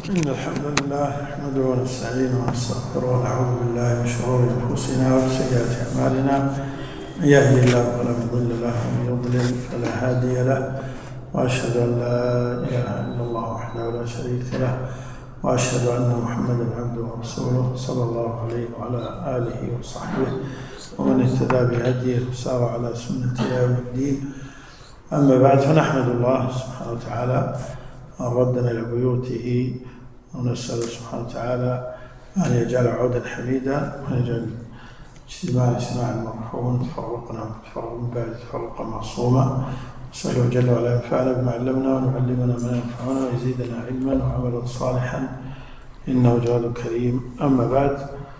إن الحمد لله نحمده ونستعينه ونستغفره ونعوذ بالله من شرور أنفسنا وسيئات أعمالنا. من يهده الله فلا مضل له ومن يضلل فلا هادي له، وأشهد أن لا إله إلا الله وحده لا شريك له، وأشهد أن محمدا عبده ورسوله صلى الله عليه وعلى آله وصحبه ومن اهتدى بهديه وسار على سنته إلى يوم الدين. أما بعد، فنحمد الله سبحانه وتعالى أن ردنا إلى بيوته، ونسأل سبحانه وتعالى أن يجعل عودا حميدا، وأن يجعل اجتماعا مرحوما، تفرقنا من بعد تفرقا معصوما. نسأله جل وعلا ينفعنا بما علمنا ونعلمنا ما ينفعنا ويزيدنا علما وعملا صالحا إنه جواد كريم. أما بعد،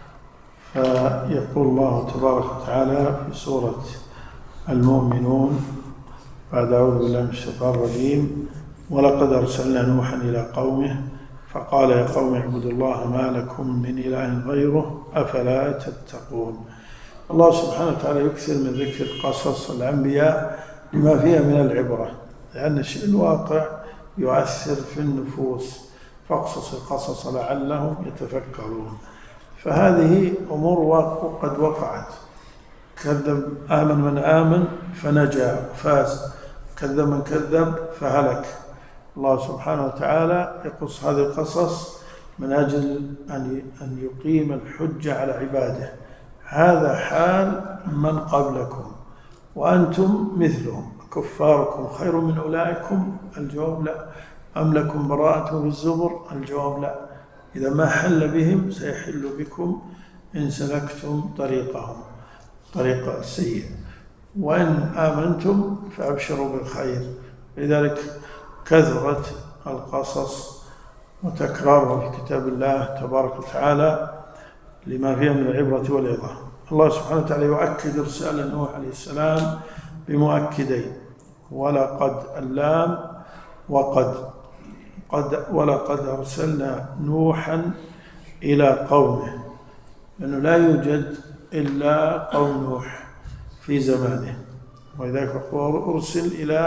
فيقول الله تبارك وتعالى في سورة المؤمنون بعد أعوذ بالله من الشيطان الرجيم: ولقد أرسلنا نوحا إلى قومه فقال يا قوم اعبدوا الله ما لكم من إله غيره أفلا تتقون. الله سبحانه وتعالى يكثر من ذكر قصص الأنبياء لما فيها من العبرة، لأن الشيء الواقع يؤثر في النفوس، فاقصص القصص لعلهم يتفكرون. فهذه أمور قد وقعت. كذب آمن من آمن فنجا فاز، كذب من كذب فهلك. الله سبحانه وتعالى يقص هذه القصص من أجل أن يقيم الحجة على عباده. هذا حال من قبلكم وأنتم مثلهم، كفاركم خير من أولئكم؟ الجواب لا. أم لكم براءة في الزبر؟ الجواب لا. إذا ما حل بهم سيحل بكم إن سلكتم طريق السيء، وإن آمنتم فأبشروا بالخير. لذلك كثرت القصص وتكرارها في كتاب الله تبارك وتعالى لما فيها من العبرة والعظة. الله سبحانه وتعالى يؤكد رسالة نوح عليه السلام بمؤكدين: ولقد اللام وقد. ولقد أرسلنا نوحا إلى قومه، لأنه لا يوجد إلا قوم نوح في زمانه، ولذلك أرسل إلى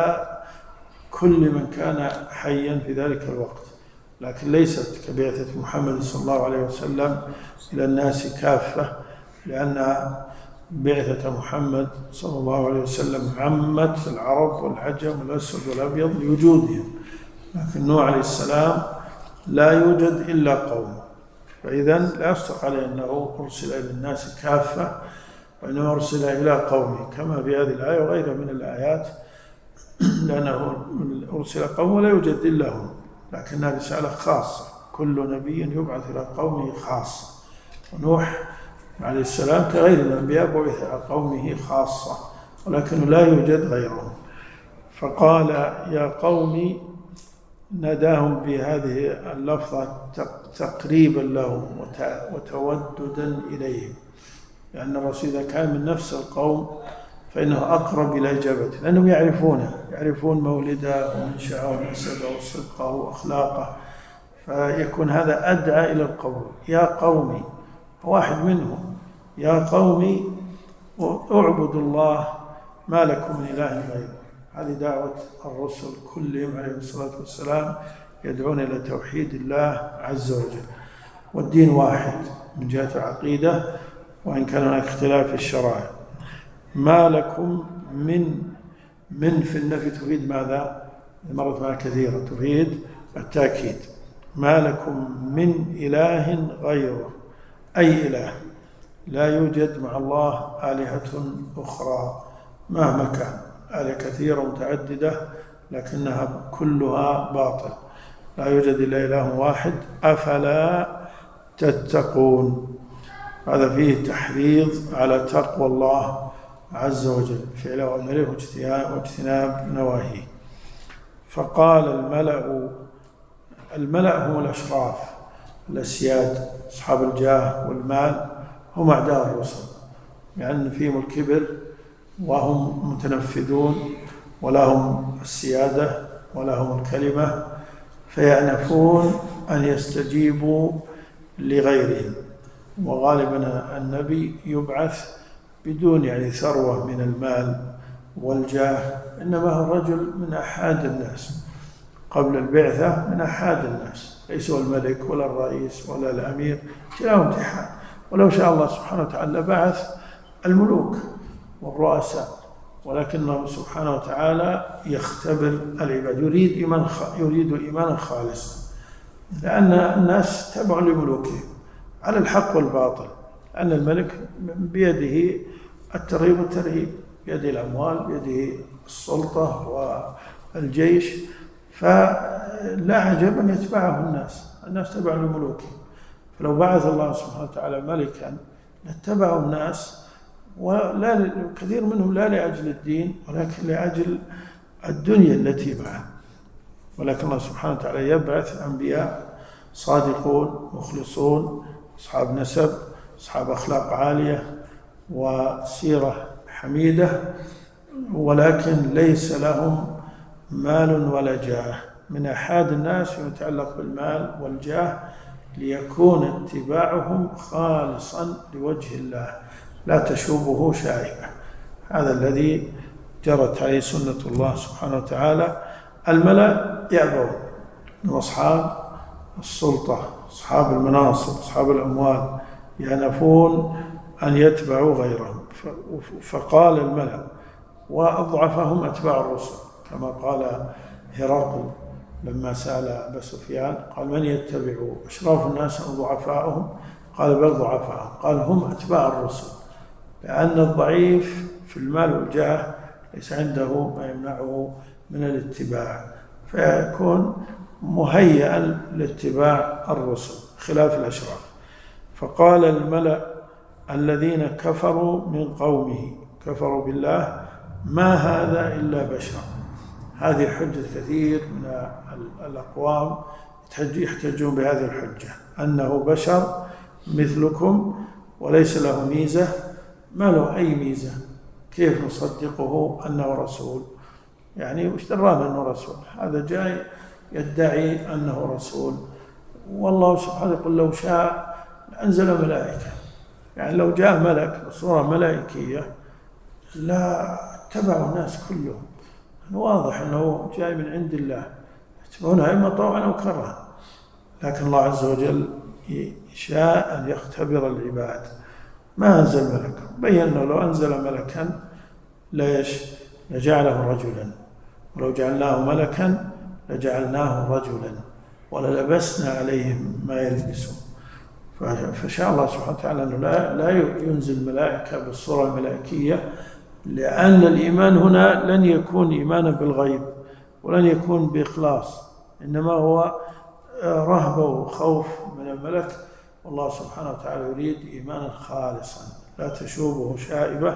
كل من كان حيا في ذلك الوقت، لكن ليست كبعثة محمد صلى الله عليه وسلم إلى الناس كافة، لأن بعثة محمد صلى الله عليه وسلم عمت العرب والعجم والأسود والأبيض لوجودهم، لكن نوح عليه السلام لا يوجد إلا قوم، فإذا لا يصدق عليه أنه أرسل إلى الناس كافة، وإنما أرسل إلى قومه، كما في هذه الآية وغيرها من الآيات، لأنه أرسل قوم ولا يوجد إلا هم، لكنها رسالة خاصة. كل نبي يبعث إلى قومه خاصة، ونوح عليه السلام كغير الأنبياء بعث إلى قومه خاصة، ولكنه لا يوجد غيرهم. فقال يا قوم، ناداهم بهذه اللفظة تقريبا لهم وتوددا إليهم، لأن الرسول إذا كان من نفس القوم فإنه أقرب إلى إجابته، لأنهم يعرفون مولده ومنشأه ونسبه وصدقه وأخلاقه، فيكون هذا أدعى إلى القبول. يا قومي، واحد منهم: يا قومي اعبدوا الله ما لكم من إله غيره. هذه دعوة الرسل كلهم عليه الصلاة والسلام، يدعون إلى توحيد الله عز وجل، والدين واحد من جهة العقيدة، وإن كان هناك اختلاف في الشرائع. ما لكم من في النفي تفيد ماذا؟ مرت معنا كثيرا، تفيد التأكيد. ما لكم من إله غيره، أي إله، لا يوجد مع الله آلهة أخرى مهما كان، آلهة كثيرة متعددة لكنها كلها باطل، لا يوجد إلا إله واحد. أفلا تتقون. هذا فيه تحريض على تقوى الله عز وجل، فعل أمره واجتناب نواهيه. فقال الملأ هم الأشراف، الأسياد، أصحاب الجاه والمال، هم أعداء الرسل، لأن فيهم الكبر وهم متنفذون، ولهم السيادة ولهم الكلمة، فيأنفون أن يستجيبوا لغيرهم. وغالبا النبي يبعث بدون ثروة من المال والجاه، إنما هو رجل من أحد الناس، قبل البعثة من أحد الناس، ليس هو الملك ولا الرئيس ولا الأمير، كلاهم امتحان. ولو شاء الله سبحانه وتعالى بعث الملوك والرؤساء، ولكنه سبحانه وتعالى يختبر العباد، يريد إيمانا خالصا، لأن الناس تبع لملوكهم على الحق والباطل، لأن الملك بيده الترغيب والترهيب، بيده الأموال، بيده السلطة والجيش، فلا عجب أن يتبعه الناس تبع لملوكهم. فلو بعث الله سبحانه وتعالى ملكا لاتبعه الناس، ولا كثير منهم لا لأجل الدين ولكن لأجل الدنيا التي معه. ولكن الله سبحانه وتعالى يبعث أنبياء صادقون مخلصون، أصحاب نسب، أصحاب أخلاق عالية وسيرة حميدة، ولكن ليس لهم مال ولا جاه، من أحد الناس فيما يتعلق بالمال والجاه، ليكون اتباعهم خالصا لوجه الله لا تشوبه شائبة. هذا الذي جرت عليه سنة الله سبحانه وتعالى. الملأ يأبون، وأصحاب السلطة، أصحاب المناصب، أصحاب الأموال ينفون أن يتبعوا غيرهم. فقال الملأ، وأضعفهم أتباع الرسل، كما قال هرقل لما سأل أبا سفيان قال: من يتبع أشراف الناس أم ضعفاؤهم؟ قال: بل ضعفاؤهم. قال: هم أتباع الرسل، لأن الضعيف في المال والجاه ليس عنده ما يمنعه من الاتباع، فيكون مهيئا لاتباع الرسل خلاف الأشراف. فقال الملأ الذين كفروا من قومه، كفروا بالله: ما هذا إلا بشر. هذه حجة كثير من الأقوام يحتجون بهذه الحجة، أنه بشر مثلكم وليس له ميزة. ما له أي ميزة، كيف نصدقه أنه رسول؟ يعني وش درانا أنه رسول؟ هذا جاي يدعي أنه رسول، والله سبحانه يقول: لو شاء أنزل ملائكة. يعني لو جاء ملك بصورة ملائكية لا اتبعوا الناس كلهم، واضح أنه جاي من عند الله، يتبعونها إما طوعا أو كرها. لكن الله عز وجل يشاء أن يختبر العباد، ما أنزل ملكا. بين أنه لو أنزل ملكا لجعله رجلا، ولو جعلناه ملكا لجعلناه رجلا وللبسنا عليهم ما يلبسون. فشاء الله سبحانه وتعالى أنه لا ينزل ملائكة بالصورة الملائكية، لأن الإيمان هنا لن يكون إيمانا بالغيب ولن يكون بإخلاص، إنما هو رهبة وخوف من الملك. والله سبحانه وتعالى يريد إيمانا خالصا لا تشوبه شائبة.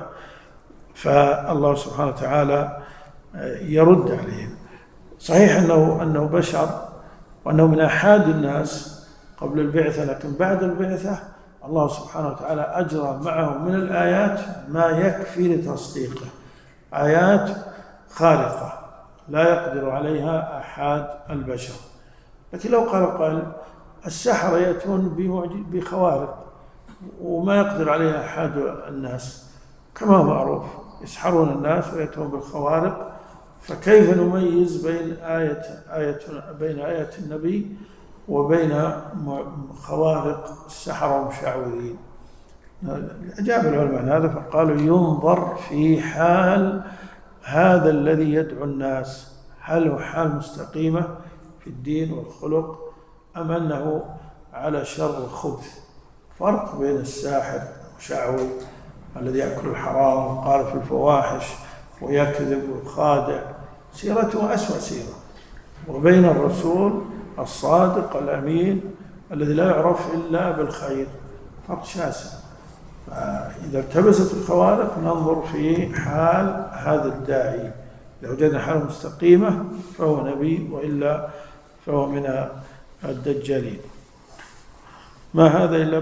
فالله سبحانه وتعالى يرد عليهم. صحيح أنه بشر وأنه من أحد الناس قبل البعثة، لكن بعد البعثة الله سبحانه وتعالى أجرى معه من الآيات ما يكفي لتصديقه، آيات خارقة لا يقدر عليها أحد البشر. لكن لو قال السحرة يأتون بخوارق وما يقدر عليها أحد الناس، كما معروف يسحرون الناس ويأتون بالخوارق، فكيف نميز بين آية النبي وبين خوارق السحرة والمشعوذين؟ أجاب العلماء عن هذا فقالوا: ينظر في حال هذا الذي يدعو الناس، هل هو حال مستقيمة في الدين والخلق أم أنه على شر وخبث؟ فرق بين الساحر المشعوذ الذي يأكل الحرام وقال في الفواحش ويكذب ويخادع، سيرته أسوأ سيرة، وبين الرسول الصادق الأمين الذي لا يعرف إلا بالخير، فرق شاسع. إذا التبست الخوارق ننظر في حال هذا الداعي، لو وجدنا حاله مستقيمة فهو نبي، وإلا فهو من الدجالين. ما هذا إلا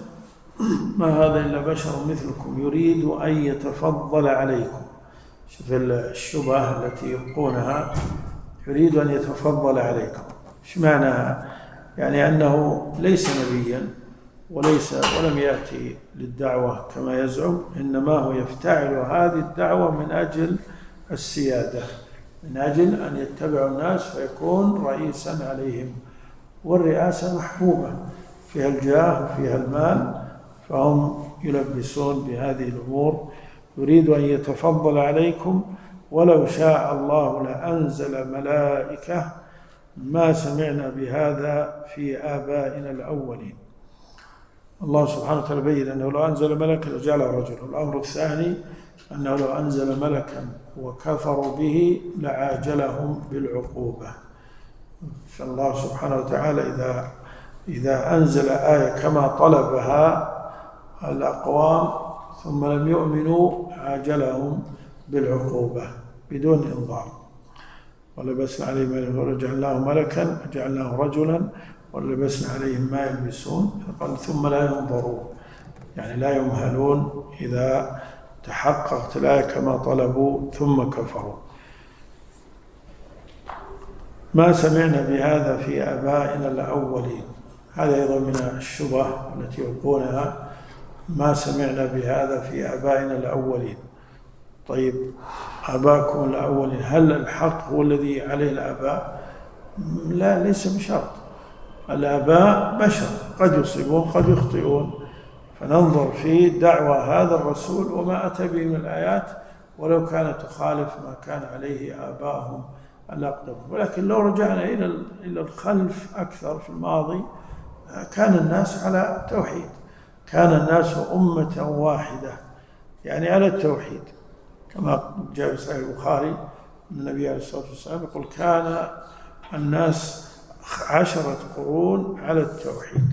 بشر مثلكم يريد أن يتفضل عليكم. شوف الشبهة التي يلقونها، يريد أن يتفضل عليكم. ايش معناها؟ يعني أنه ليس نبيا ولم يأتي للدعوة كما يزعم، إنما هو يفتعل هذه الدعوة من أجل السيادة، من أجل أن يتبعوا الناس فيكون رئيسا عليهم. والرئاسة محبوبة، فيها الجاه وفيها المال، فهم يلبسون بهذه الأمور. يريد أن يتفضل عليكم ولو شاء الله لأنزل ملائكة ما سمعنا بهذا في آبائنا الأولين. الله سبحانه وتعالى بين أنه لو أنزل ملكا لجعله رجلا. الأمر الثاني أنه لو أنزل ملكا وكفروا به لعاجلهم بالعقوبة. فالله سبحانه وتعالى إذا أنزل آية كما طلبها الأقوام ثم لم يؤمنوا عاجلهم بالعقوبة بدون إنظار. ولبسنا عليهم ولجعلناه ملكا جعلناه رجلا ولبسنا عليهم ما يلبسون. قال ثم لا ينظرون، يعني لا يمهلون إذا تحققت الآية كما طلبوا ثم كفروا. ما سمعنا بهذا في آبائنا الأولين، هذا أيضا من الشبه التي يلقونها. ما سمعنا بهذا في آبائنا الأولين. طيب آباءكم الأولين، هل الحق هو الذي عليه الآباء؟ لا، ليس بشرط. الآباء بشر، قد يصيبون قد يخطئون، فننظر في دعوى هذا الرسول وما أتى به من الآيات ولو كانت تخالف ما كان عليه آباءهم الأقدم. ولكن لو رجعنا إلى الخلف أكثر في الماضي، كان الناس على توحيد، كان الناس أمة واحدة، يعني على التوحيد، كما جاء في صحيح البخاري من النبي عليه الصلاة والسلام يقول كان الناس 10 قرون على التوحيد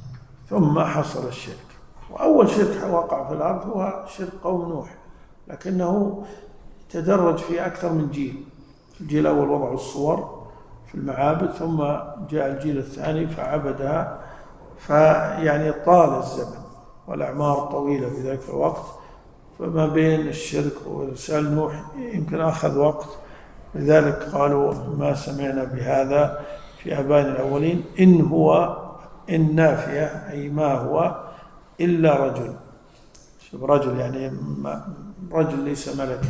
ثم حصل الشرك. وأول شرك وقع في الأرض هو شرك قوم نوح، لكنه تدرج في أكثر من جيل. الجيل الأول وضعوا الصور في المعابد، ثم جاء الجيل الثاني فعبدها، فيعني طال الزمن والأعمار طويلة في ذلك الوقت. فما بين الشرك وإرسال نوح يمكن أخذ وقت، لذلك قالوا ما سمعنا بهذا في آبائنا الأولين. إن هو إن نافية، أي ما هو إلا رجل. شوف رجل يعني رجل ليس ملكا،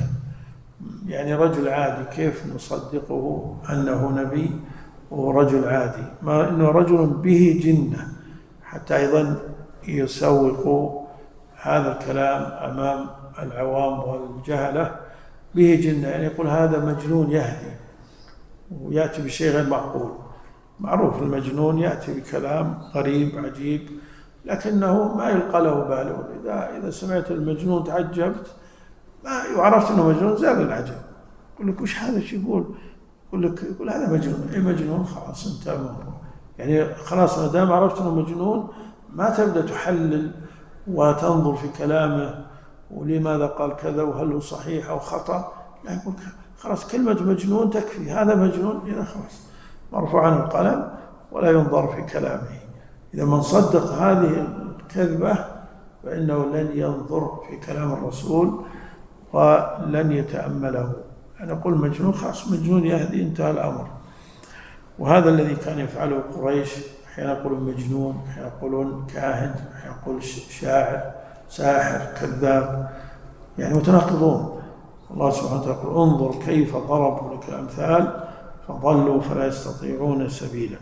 يعني رجل عادي، كيف نصدقه أنه نبي وهو رجل عادي؟ ما إنه رجل به جنة، حتى أيضا يسوق هذا الكلام أمام العوام والجهلة. به جنة يعني يقول هذا مجنون يهدي، ويأتي بشيء غير معقول. معروف المجنون يأتي بكلام غريب عجيب، لكنه ما يلقى له باله. إذا سمعت المجنون تعجبت، ما عرفت أنه مجنون زال العجب. يقول لك وش هذا شو يقول هذا مجنون. أي مجنون خلاص انتهى الموضوع، يعني خلاص ما دام عرفت أنه مجنون ما تبدأ تحلل وتنظر في كلامه ولماذا قال كذا وهل هو صحيح أو خطأ. لا، يقول خلاص كلمة مجنون تكفي، هذا مجنون، إذا خلاص مرفوع عنه القلم ولا ينظر في كلامه. إذا من صدق هذه الكذبة فإنه لن ينظر في كلام الرسول ولن يتأمله. أنا أقول مجنون خلاص مجنون يهدي، انتهى الأمر. وهذا الذي كان يفعله قريش، أحيانا يقولون مجنون، أحيانا يقولون كاهن، أحيانا يقول شاعر، ساحر، كذاب، يعني متناقضون. الله سبحانه وتعالى يقول انظر كيف ضربوا لك الأمثال فضلوا فلا يستطيعون سبيلا.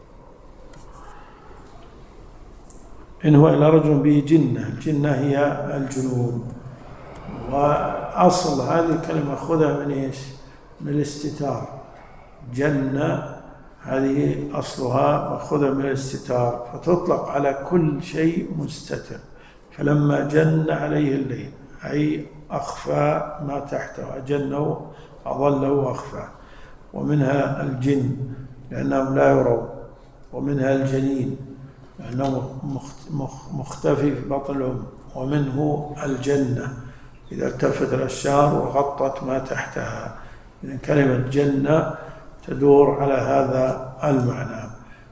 إن هو إلا رجل به جنة. الجنة هي الجنون، وأصل هذه الكلمة خذها من إيش؟ من الاستتار. جنة هذه أصلها مأخوذة من الاستتار، فتطلق على كل شيء مستتر. فلما جن عليه الليل أي أخفى ما تحته، أجنه أضله وأخفى. ومنها الجن لأنهم لا يرون، ومنها الجنين لأنه مختفي في بطنهم، ومنه الجنة إذا التفت الأشجار وغطت ما تحتها. إذن كلمة جنة تدور على هذا المعنى،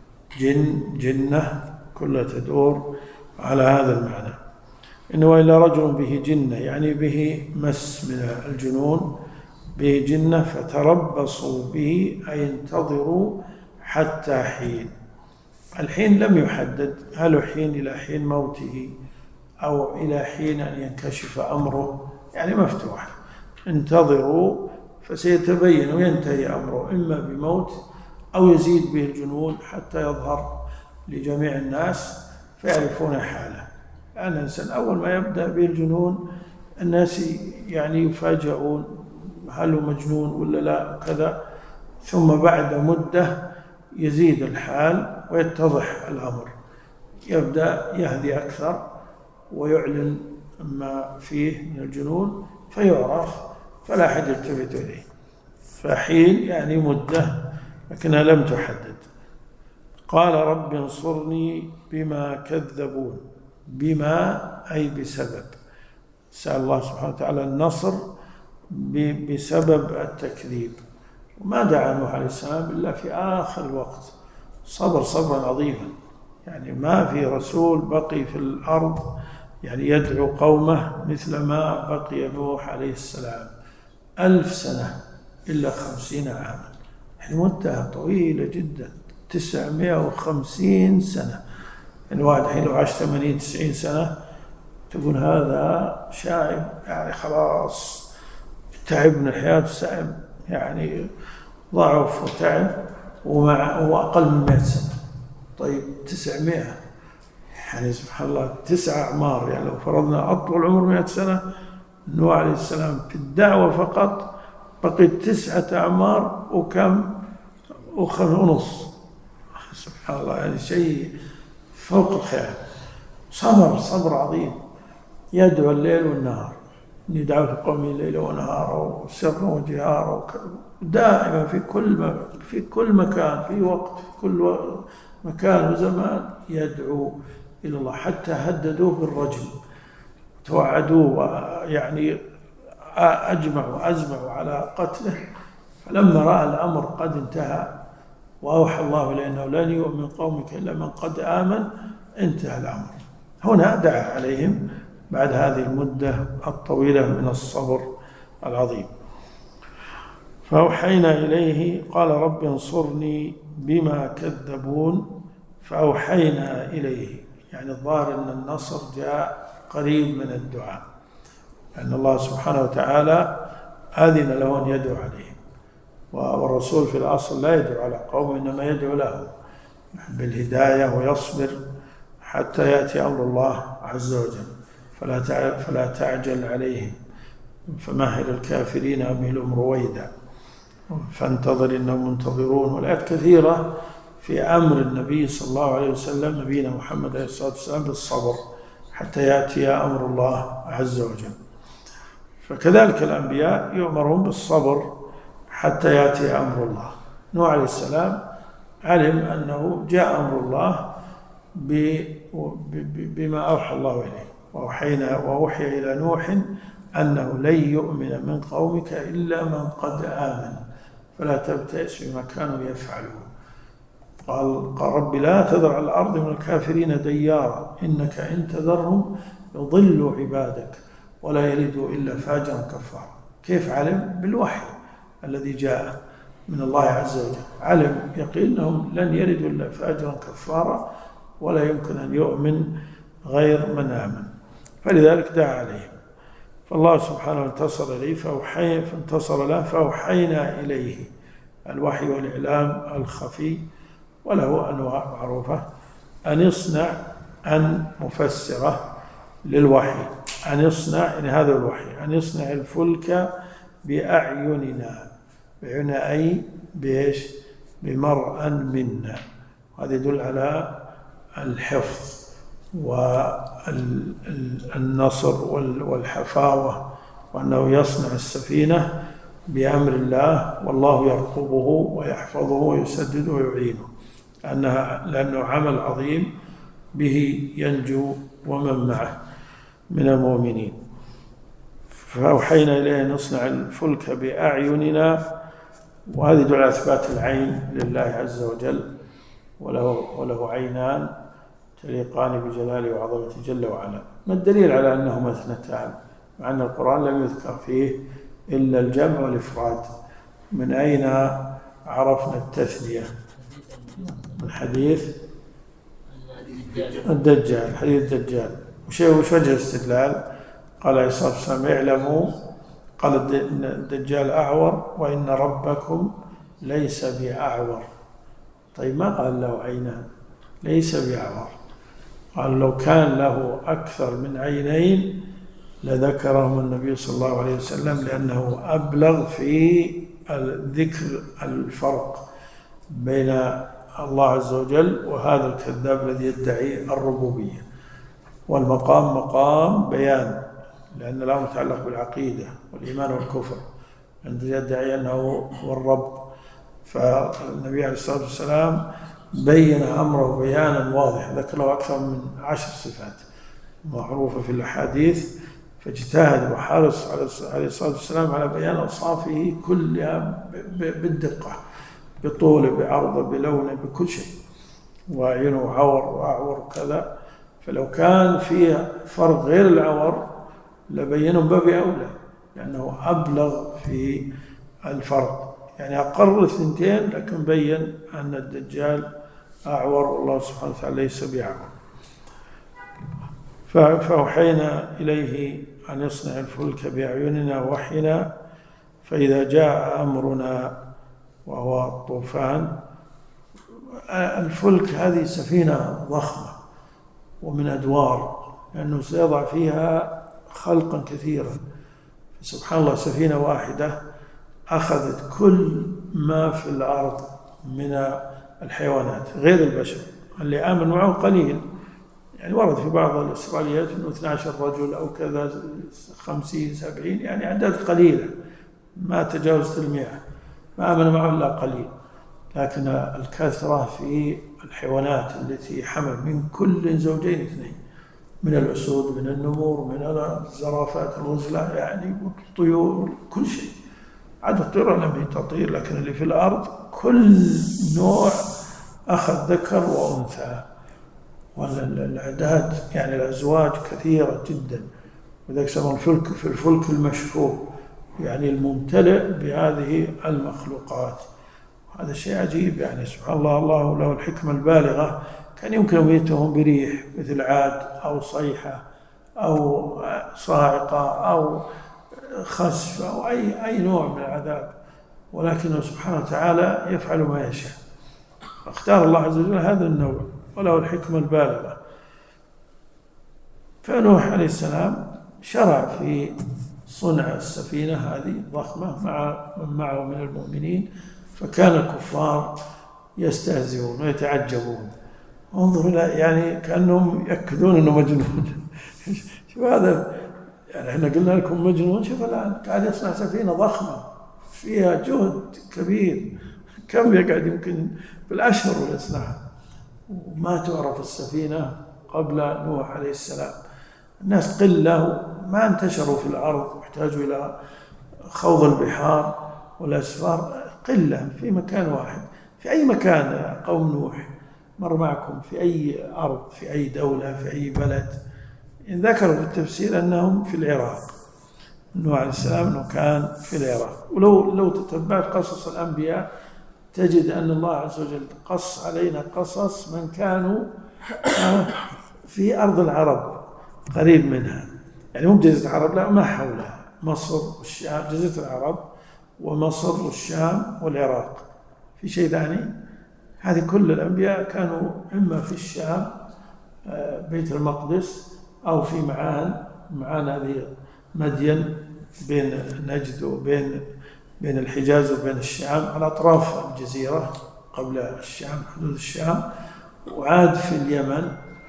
جنة كلها تدور على هذا المعنى. إنه إلا رجل به جنة يعني به مس من الجنون، به جنة فتربصوا به أي انتظروا حتى حين. الحين لم يحدد، هل حين إلى حين موته أو إلى حين أن ينكشف أمره، يعني مفتوح. انتظروا فسيتبين وينتهي أمره إما بموت أو يزيد به الجنون حتى يظهر لجميع الناس فيعرفون حاله. لأن الإنسان أول ما يبدأ به الجنون الناس يعني يفاجئون هل هو مجنون ولا لا كذا، ثم بعد مدة يزيد الحال ويتضح الأمر، يبدأ يهدي أكثر ويعلن ما فيه من الجنون فيعرف فلا أحد يلتفت إليه. فحين يعني مدة لكنها لم تحدد. قال رب انصرني بما كذبون، بما أي بسبب، سأل الله سبحانه وتعالى النصر بسبب التكذيب. وما دعا نوح عليه السلام إلا في آخر الوقت، صبر صبرا عظيما، يعني ما في رسول بقي في الأرض يعني يدعو قومه مثل ما بقي نوح عليه السلام 1000 سنة إلا 50 عاما، يعني مدة طويلة جدا 950 سنة. يعني واحد حين لو عاش 80-90 سنة تقول هذا شايب، يعني خلاص تعب من الحياة، سائب يعني ضعف وتعب، وأقل من 100 سنة. طيب 900 يعني سبحان الله 9 أعمار، يعني لو فرضنا أطول عمر 100 سنة نوح عليه السلام في الدعوة فقط بقي 9 أعمار وكم ونص. سبحان الله، يعني شيء فوق الخيال. صبر عظيم، يدعو الليل والنهار، يدعو قومه الليل ونهار وسرا وجهارا دائما في كل مكان، في وقت في كل مكان وزمان يدعو إلى الله، حتى هددوه بالرجم توعدوه، يعني أجمعوا على قتله. فلما رأى الأمر قد انتهى وأوحى الله إليه أنه لن يؤمن قومك إلا من قد آمن، انتهى الأمر. هنا دعا عليهم بعد هذه المدة الطويلة من الصبر العظيم. فأوحينا إليه، قال رب انصرني بما كذبون، فأوحينا إليه، يعني الظاهر أن النصر جاء قريب من الدعاء، لأن الله سبحانه وتعالى أذن له أن يدعو عليهم، والرسول في الأصل لا يدعو على قوم، إنما يدعو له بالهداية ويصبر حتى يأتي أمر الله عز وجل. فلا تعجل عليهم فمهل الكافرين أمهلهم رويدا فانتظر إنهم منتظرون. والآيات كثيرة في أمر النبي صلى الله عليه وسلم، نبينا محمد عليه الصلاة والسلام، بالصبر حتى يأتي أمر الله عز وجل. فكذلك الأنبياء يؤمرون بالصبر حتى يأتي أمر الله. نوح عليه السلام علم أنه جاء أمر الله بما أوحى الله إليه، وأوحي إلى نوح أنه لن يؤمن من قومك إلا من قد آمن فلا تبتئس بما كانوا يفعلون. قال رب لا تذر على الأرض من الكافرين ديارا إنك إن تذرهم يضلوا عبادك ولا يلدوا إلا فاجرا كفارا. كيف علم؟ بالوحي الذي جاء من الله عز وجل، علم يقين أنهم لن يلدوا إلا فاجرا كفارا ولا يمكن أن يؤمن غير من آمن، فلذلك دعا عليهم. فالله سبحانه انتصر إليه فانتصر له، فأوحينا إليه، الوحي والإعلام الخفي، وله أنواع معروفة. أن يصنع، أن مفسرة للوحي، أن يصنع يعني هذا الوحي، أن يصنع الفلك بأعيننا، بأعيننا أي بإيش؟ بمرأ منا، وهذا يدل على الحفظ والنصر والحفاوة، وأنه يصنع السفينة بأمر الله والله يرقبه ويحفظه ويسدده ويعينه، لأنه عمل عظيم به ينجو ومن معه من المؤمنين. فأوحينا إليه أن نصنع الفلك بأعيننا، وهذه يدل على إثبات العين لله عز وجل، وله عينان تليقان بجلاله وعظمته جل وعلا. ما الدليل على أنهما اثنتان مع أن القرآن لم يذكر فيه إلا الجمع والإفراد؟ من أين عرفنا التثنية؟ من حديث الدجال، حديث الدجال. وش وجه الاستدلال؟ قال عليه الصلاة والسلام اعلموا قال إن الدجال أعور وإن ربكم ليس بأعور. طيب ما قال له عينان، ليس بأعور، قال لو كان له أكثر من عينين لذكرهم النبي صلى الله عليه وسلم، لأنه أبلغ في ذكر الفرق بين الله عز وجل وهذا الكذاب الذي يدعي الربوبية. والمقام مقام بيان، لأن الأمر متعلق بالعقيدة والإيمان والكفر، الذي يدعي أنه هو الرب. فالنبي عليه الصلاة والسلام بين أمره بيانا واضحا، ذكر له أكثر من 10 صفات معروفة في الأحاديث، فاجتهد وحرص عليه الصلاة والسلام على بيان أوصافه كلها بالدقة، بطوله بعرضه بلونه بكل شيء، وعينه عور وأعور كذا. فلو كان فيه فرق غير العور لبينهم باب أولى، لأنه أبلغ في الفرق، يعني أقر الثنتين لكن بين أن الدجال أعور والله سبحانه وتعالى ليس بأعور. فأوحينا إليه أن يصنع الفلك بأعيننا وحينا، فإذا جاء أمرنا وهو الطوفان. الفلك هذه سفينة ضخمة ومن أدوار، لأنه سيضع فيها خلقا كثيرا. سبحان الله، سفينة واحدة أخذت كل ما في الأرض من الحيوانات غير البشر، اللي آمن معه قليل، يعني ورد في بعض الإسرائيليات أنه 12 رجل أو كذا، 50 70، يعني أعداد قليلة ما تجاوزت 100، ما آمن معه إلا قليل. لكن الكثرة في الحيوانات التي حمل من كل زوجين 2، من الأسود، من النمور، من الزرافات الغزلان، يعني والطيور، كل شيء. عدد الطيور لم تطير، لكن اللي في الأرض كل نوع أخذ ذكر وأنثى، والأعداد يعني الأزواج كثيرة جدا. وذلك سمى الفلك في الفلك المشحون، يعني الممتلئ بهذه المخلوقات. هذا شيء عجيب، يعني سبحان الله، الله له الحكمة البالغة. كان يمكن أن يأتيهم بريح مثل عاد أو صيحة أو صاعقة أو خسف أو أي نوع من العذاب، ولكنه سبحانه وتعالى يفعل ما يشاء. اختار الله عز وجل هذا النوع وله الحكمة البالغة. فنوح عليه السلام شرع في صنع السفينة هذه ضخمة مع من معه من المؤمنين، فكان الكفار يستهزئون ويتعجبون. انظر إلى، يعني كأنهم يأكدون أنه مجنون. شوف هذا، يعني احنا قلنا لكم مجنون، شوف الآن قاعد يصنع سفينة ضخمة فيها جهد كبير، كم يقعد يمكن بالأشهر ويصنعها، وما تعرف السفينة قبل نوح عليه السلام. الناس قلة ما انتشروا في الأرض واحتاجوا إلى خوض البحار والأسفار، قلة في مكان واحد. في أي مكان قوم نوح مر معكم، في أي أرض، في أي دولة، في أي بلد. إن ذكروا في التفسير أنهم في العراق، نوح عليه السلام أنه كان في العراق. ولو تتبعت قصص الأنبياء تجد أن الله عز وجل قص علينا قصص من كانوا في أرض العرب قريب منها، يعني مو جزيرة العرب، لا، ما حولها، مصر والشام، جزيرة العرب ومصر والشام والعراق. في شيء ثاني؟ هذه كل الأنبياء كانوا إما في الشام بيت المقدس، أو في معان هذه مدين بين نجد وبين الحجاز وبين الشام، على أطراف الجزيرة قبل الشام، حدود الشام. وعاد في اليمن،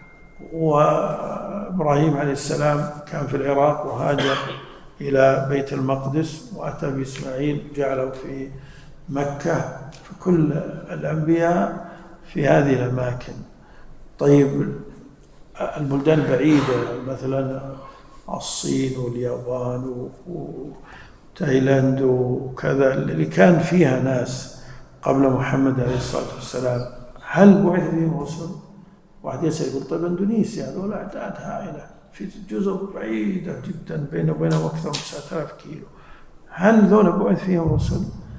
وإبراهيم عليه السلام كان في العراق وهاجر إلى بيت المقدس، وأتى بإسماعيل جعله في مكة. فكل الأنبياء في هذه الأماكن. طيب البلدان بعيدة مثلا الصين واليابان وتايلاند وكذا، اللي كان فيها ناس قبل محمد عليه الصلاة والسلام، هل بعث فيهم رسل؟ واحد يسأل يقول طيب اندونيسيا هذول أعداد هائلة في جزر بعيدة جدا بينه وبينهم أكثر من 9000 كيلو، هل ذولا بعث فيهم رسل؟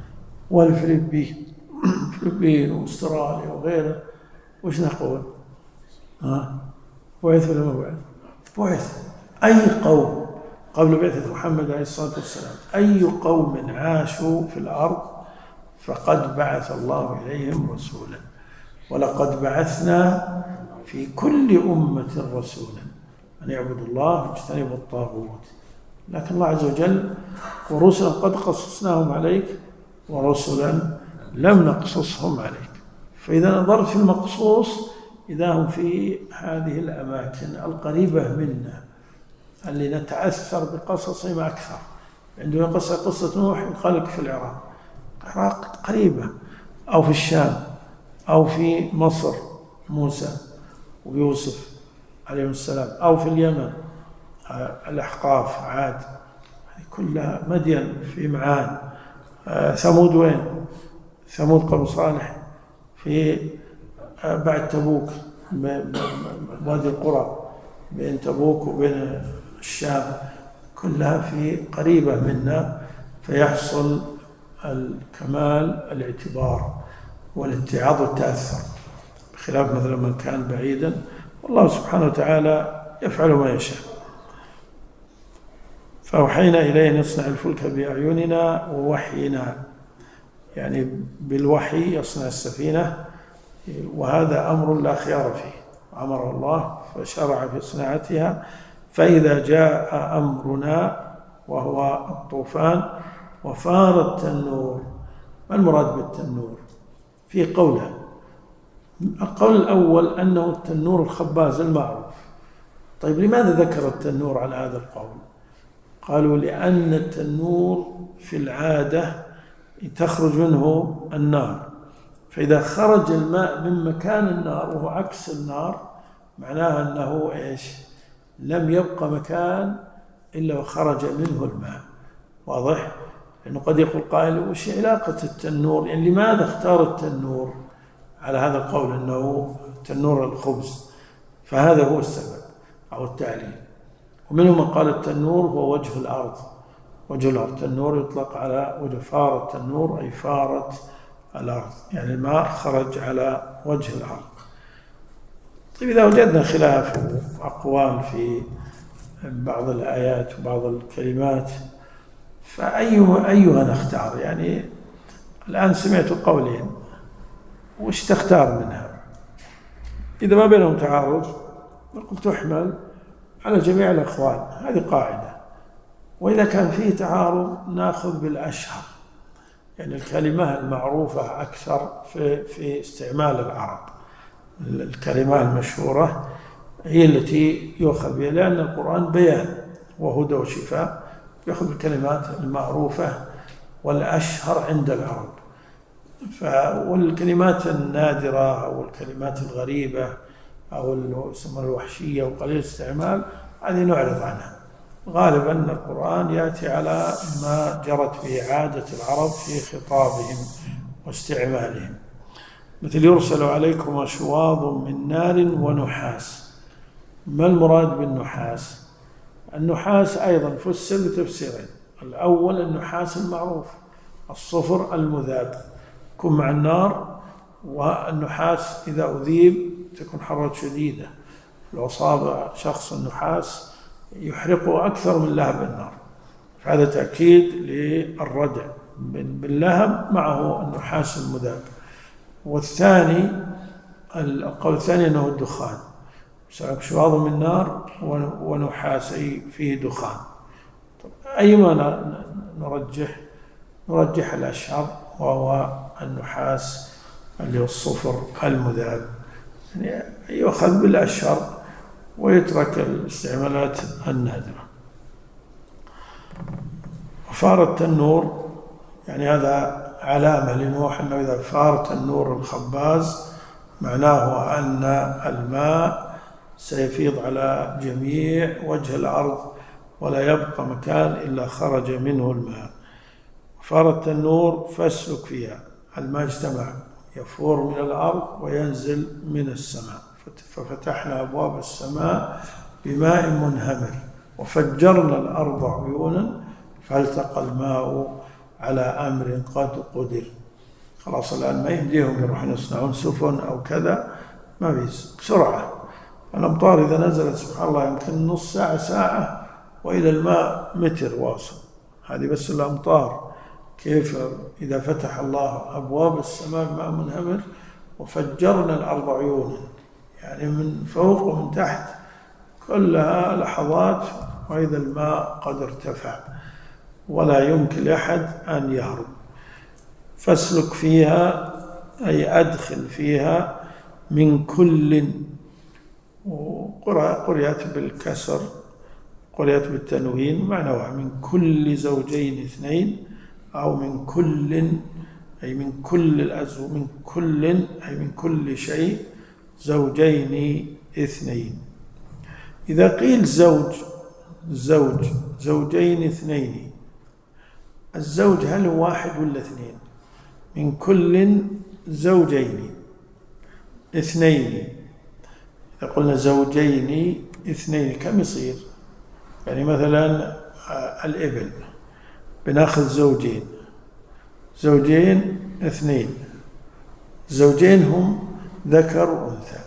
والفلبين واستراليا وغيرها، وش نقول؟ بعث ولا ما بعث؟ بعث. أي قبل بعثة محمد عليه الصلاة والسلام: أي قوم عاشوا في الأرض فقد بعث الله إليهم رسولا، ولقد بعثنا في كل أمة رسولا أن يعبدوا الله واجتنبوا الطاغوت. لكن الله عز وجل: ورسلا قد قصصناهم عليك ورسلا لم نقصصهم عليك. فإذا نظرت في المقصوص إذا هم في هذه الأماكن القريبة منا اللي نتأثر بقصصهم أكثر. عندما يقص قصة نوح يقال لك في العراق قريبة، أو في الشام، أو في مصر موسى ويوسف عليهم السلام، أو في اليمن الأحقاف عاد، كلها مدين في معان. ثمود وين؟ ثمود قوم صالح في بعد تبوك، وادي القرى بين تبوك وبين الشام، كلها في قريبة منا، فيحصل الكمال الاعتبار والاتعاظ والتأثر، بخلاف مثلا من كان بعيدا. والله سبحانه وتعالى يفعل ما يشاء. فأوحينا إليه نصنع الفلك بأعيننا ووحينا، يعني بالوحي يصنع السفينة، وهذا أمر لا خيار فيه، أمر الله فشرع في صناعتها. فإذا جاء أمرنا وهو الطوفان وفار التنور. ما المراد بالتنور؟ في قولان: القول الأول أنه التنور الخباز المعروف. طيب لماذا ذكر التنور على هذا القول؟ قالوا: لأن التنور في العادة تخرج منه النار، فإذا خرج الماء من مكان النار وهو عكس النار معناها أنه إيش؟ لم يبقى مكان إلا وخرج منه الماء. واضح؟ لأنه قد يقول قائل: وش علاقة التنور؟ يعني لماذا اختار التنور على هذا القول أنه تنور الخبز؟ فهذا هو السبب أو التعليل. ومنهم من قال التنور هو وجه الأرض. وجه الأرض التنور يطلق على وجه، فار التنور أي فارت الأرض، يعني الماء خرج على وجه الأرض. طيب إذا وجدنا خلاف وأقوال في بعض الآيات وبعض الكلمات فأيها نختار؟ يعني الآن سمعت قولين، وش تختار منها؟ إذا ما بينهم تعارض نقول تحمل على جميع الأقوال، هذه قاعدة. وإذا كان فيه تعارض نأخذ بالأشهر، يعني الكلمة المعروفة أكثر في استعمال العرب. الكلمة المشهورة هي التي يؤخذ بها، لأن القرآن بيان وهدى وشفاء، يأخذ بالكلمات المعروفة والأشهر عند العرب. والكلمات النادرة أو الكلمات الغريبة أو الوحشية وقليل الاستعمال هذه نعرض عنها. غالبا القرآن يأتي على ما جرت به عادة العرب في خطابهم واستعمالهم، مثل: يرسل عليكم شواظ من نار ونحاس. ما المراد بالنحاس؟ النحاس أيضا فسر بتفسيرين: الأول النحاس المعروف الصفر المذاب يكون مع النار، والنحاس إذا أذيب تكون حرارة شديدة، لو أصاب شخص النحاس يحرقه أكثر من لهب النار، فهذا تأكيد للردع باللهب معه النحاس المذاب. والثاني القول الثاني أنه الدخان، شواظ من نار ونحاس أي فيه دخان. أيما نرجح الأشهر وهو النحاس اللي هو الصفر المذاب، يعني يؤخذ بالأشهر ويترك الاستعمالات النادرة. وفار التنور يعني هذا علامة لنوح أنه إذا فار تنور الخباز معناه أن الماء سيفيض على جميع وجه الأرض ولا يبقى مكان إلا خرج منه الماء. فار التنور فاسلك فيها، الماء اجتمع يفور من الأرض وينزل من السماء، ففتحنا أبواب السماء بماء منهمر وفجرنا الأرض عيونا فالتقى الماء على أمر قد قدر. خلاص الآن ما يهديهم يروحون يصنعون سفن أو كذا، ما بسرعة. الأمطار إذا نزلت سبحان الله يمكن نص ساعة ساعة وإلى الماء متر واصل. هذه بس الأمطار. كيف إذا فتح الله أبواب السماء ماء منهمر وفجرنا الأرض عيونا، يعني من فوق ومن تحت كلها لحظات، وإذا الماء قد ارتفع ولا يمكن لأحد أن يهرب. فاسلك فيها أي أدخل فيها من كل، وقرأت بالكسر، قرأت بالتنوين، معناها من كل زوجين اثنين، أو من كل أي من كل الأزواج، من كل أي من كل شيء زوجين اثنين. إذا قيل زوجين اثنين، الزوج هل هو واحد ولا اثنين؟ من كل زوجين اثنين. إذا قلنا زوجين اثنين كم يصير؟ يعني مثلا الإبل بناخذ زوجين اثنين، زوجين هم ذكر وأنثى،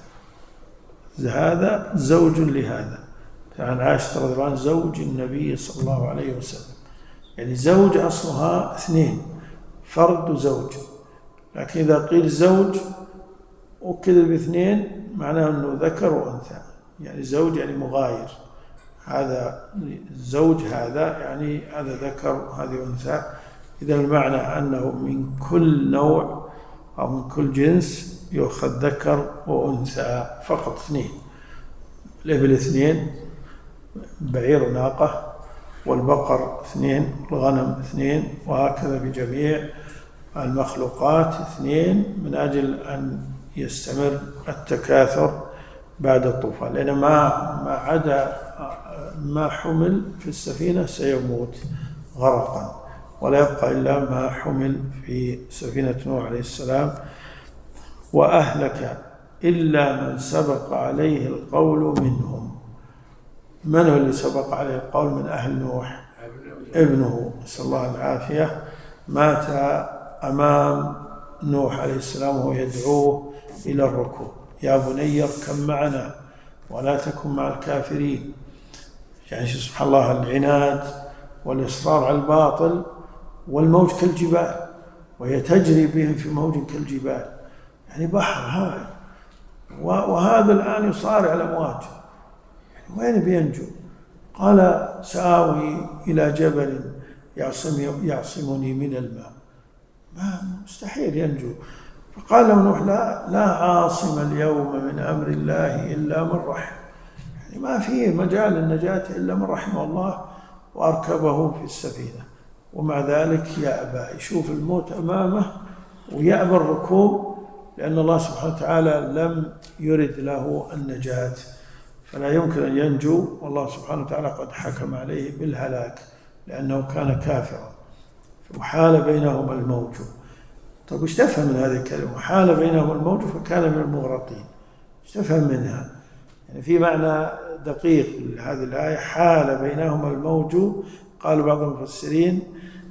هذا زوج لهذا. عن عائشة رضي الله عنها زوج النبي صلى الله عليه وسلم، يعني زوج أصلها اثنين، فرد وزوج. لكن إذا قيل زوج وكذا باثنين معناه أنه ذكر وأنثى، يعني زوج يعني مغاير، هذا الزوج هذا يعني هذا ذكر وهذه أنثى. إذا المعنى أنه من كل نوع أو من كل جنس يؤخذ ذكر وأنثى فقط اثنين. الإبل اثنين، بعير وناقة، والبقر اثنين، الغنم اثنين، وهكذا بجميع المخلوقات اثنين، من أجل أن يستمر التكاثر بعد الطوفان، لأن ما عدا ما حمل في السفينة سيموت غرقا، ولا يبقى إلا ما حمل في سفينة نوح عليه السلام. وأهلك إلا من سبق عليه القول منهم. من هو اللي سبق عليه القول من أهل نوح؟ ابنه، نسأل الله العافية، مات أمام نوح عليه السلام وهو يدعوه إلى الركوع: يا بني اركب معنا ولا تكن مع الكافرين. يعني سبحان الله، العناد والإصرار على الباطل، والموج كالجبال، وهي تجري بهم في موج كالجبال، يعني بحر هائل، وهذا الآن يصارع الأمواج، يعني وين بينجو؟ قال: سآوي إلى جبل يعصمني من الماء. ما مستحيل ينجو. فقال له نوح: لا عاصم اليوم من أمر الله إلا من رحم، يعني ما فيه مجال النجاة إلا من رحمه الله. وأركبه في السفينة، ومع ذلك يأبى، يشوف الموت أمامه ويأبى الركوب، لأن الله سبحانه وتعالى لم يرد له النجاة، فلا يمكن أن ينجو، والله سبحانه وتعالى قد حكم عليه بالهلاك لأنه كان كافرا. وحال بينهما الموج. طيب وش تفهم من هذه الكلمة؟ وحال بينهما الموج فكان من المغرقين. وش تفهم منها؟ يعني في معنى دقيق لهذه الآية: حال بينهما الموج. قال بعض المفسرين: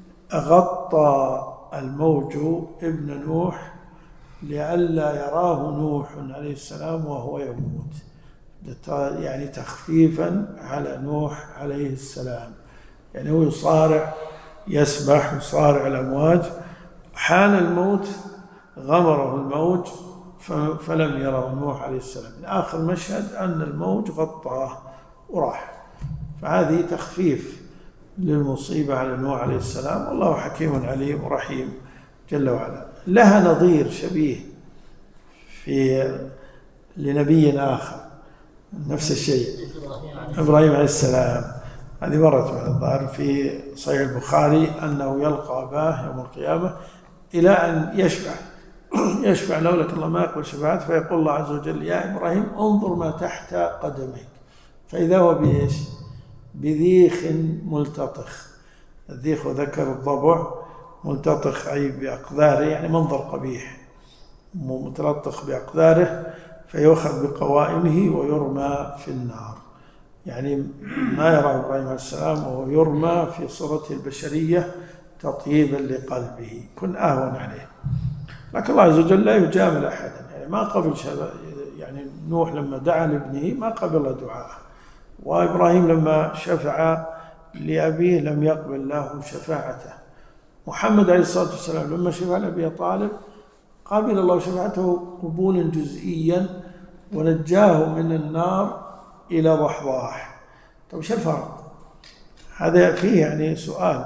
غطى الموج ابن نوح لئلا يراه نوح عليه السلام وهو يموت، يعني تخفيفا على نوح عليه السلام، يعني هو يصارع، يسبح ويصارع الأمواج، حان الموت غمره الموج فلم يره نوح عليه السلام. من آخر مشهد أن الموج غطاه وراح. فهذه تخفيف للمصيبة على نوح عليه السلام، والله حكيم عليم ورحيم جل وعلا. لها نظير شبيه لنبي آخر نفس الشيء، إبراهيم عليه السلام. هذه مرت من الظاهر في صحيح البخاري أنه يلقى أباه يوم القيامة إلى أن يشفع له، لكن الله ما يقبل شفاعته، فيقول الله عز وجل: يا إبراهيم انظر ما تحت قدميك، فإذا هو بإيش؟ بذيخ ملتطخ. الذيخ وذكر الضبع، ملتطخ أي بأقذاره، يعني منظر قبيح، متلطخ بأقذاره، فيؤخذ بقوائمه ويرمى في النار. يعني ما يرى إبراهيم عليه السلام وهو يرمى في صورته البشرية تطيبا لقلبه، كن أهون عليه. لكن الله عز وجل لا يجامل أحدا، يعني ما قبل يعني نوح لما دعا لابنه ما قبل دعاءه، وإبراهيم لما شفع لأبيه لم يقبل له شفاعته. محمد عليه الصلاة والسلام لما شفع لأبي طالب قبل الله شفاعته قبولا جزئيا ونجاه من النار إلى ضحضاح. طيب شو الفرق؟ هذا فيه يعني سؤال،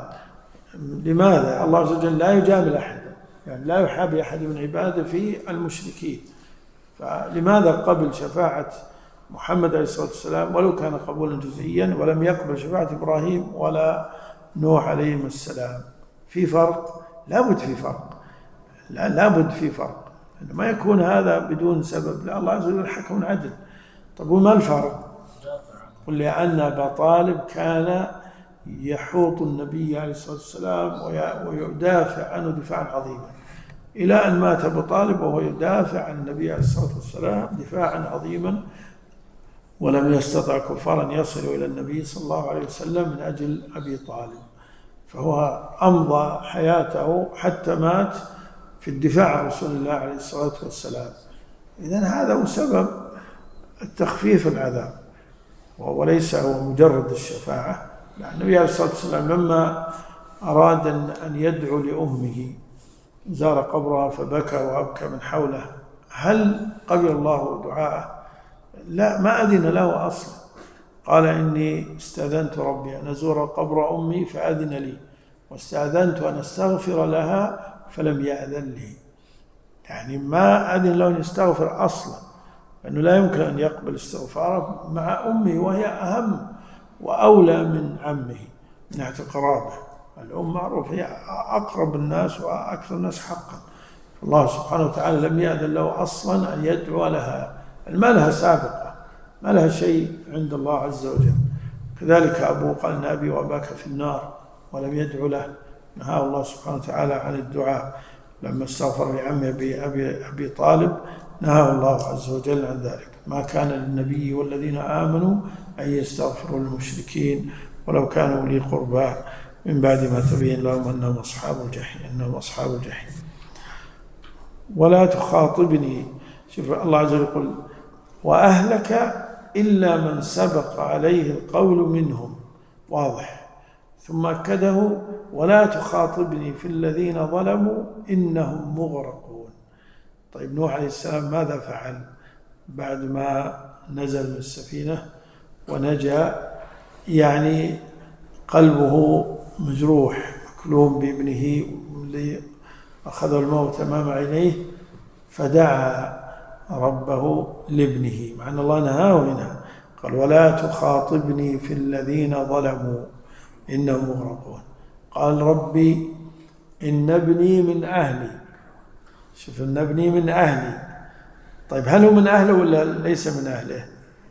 لماذا الله عز وجل لا يجامل أحدا، يعني لا يحابي أحد من عباده في المشركين، فلماذا قبل شفاعة محمد عليه الصلاة والسلام ولو كان قبولا جزئيا ولم يقبل شفاعة إبراهيم ولا نوح عليهم السلام؟ في فرق؟ لابد في فرق، لابد في فرق، ما يكون هذا بدون سبب. لا، الله عز وجل حكم عدل. طب وما الفرق؟ قل لأن أبا طالب كان يحوط النبي عليه الصلاة والسلام ويدافع عنه دفاعا عظيما، إلى أن مات أبو طالب وهو يدافع عن النبي عليه الصلاة والسلام دفاعا عظيما، ولم يستطع كفارا يصلوا إلى النبي صلى الله عليه وسلم من أجل أبي طالب، فهو أمضى حياته حتى مات في الدفاع عن رسول الله عليه الصلاة والسلام. إذن هذا هو سبب التخفيف العذاب، وليس هو مجرد الشفاعة. النبي عليه الصلاة والسلام لما أراد أن يدعو لأمه زار قبرها فبكى وأبكى من حوله، هل قبل الله دعاءه؟ لا، ما أذن له أصلا. قال إني استأذنت ربي أن أزور قبر أمي فأذن لي، واستأذنت أن أستغفر لها فلم يأذن لي. يعني ما أذن له أن يستغفر أصلا، لأنه لا يمكن أن يقبل استغفاره مع أمه وهي أهم وأولى من عمه من ناحية القرابة. الأم معروف هي أقرب الناس وأكثر الناس حقا. الله سبحانه وتعالى لم يأذن له أصلا أن يدعو لها، ما لها سابقة، ما لها شيء عند الله عز وجل. كذلك أبوه قال إن أبي وأباك في النار ولم يدعو له، نهاه الله سبحانه وتعالى عن الدعاء. لما استغفر لعمه أبي طالب نهاه الله عز وجل عن ذلك. ما كان للنبي والذين آمنوا أن يستغفروا للمشركين ولو كانوا أولي قربى من بعد ما تبين لهم أنهم أصحاب الجحيم. ولا تخاطبني، شوف الله عز وجل يقول وأهلك إلا من سبق عليه القول منهم، واضح. ثم أكده ولا تخاطبني في الذين ظلموا إنهم مغرقون. طيب نوح عليه السلام ماذا فعل بعد ما نزل من السفينة ونجا؟ يعني قلبه مجروح مكلوم بابنه اللي أخذ الموت أمام عينيه، فدعا ربه لابنه، مع أن الله نهاه هنا قال ولا تخاطبني في الذين ظلموا إنهم مغرقون. قال ربي إن ابني من أهلي. شوف، إن ابني من أهلي. طيب هل هو من أهله ولا ليس من أهله؟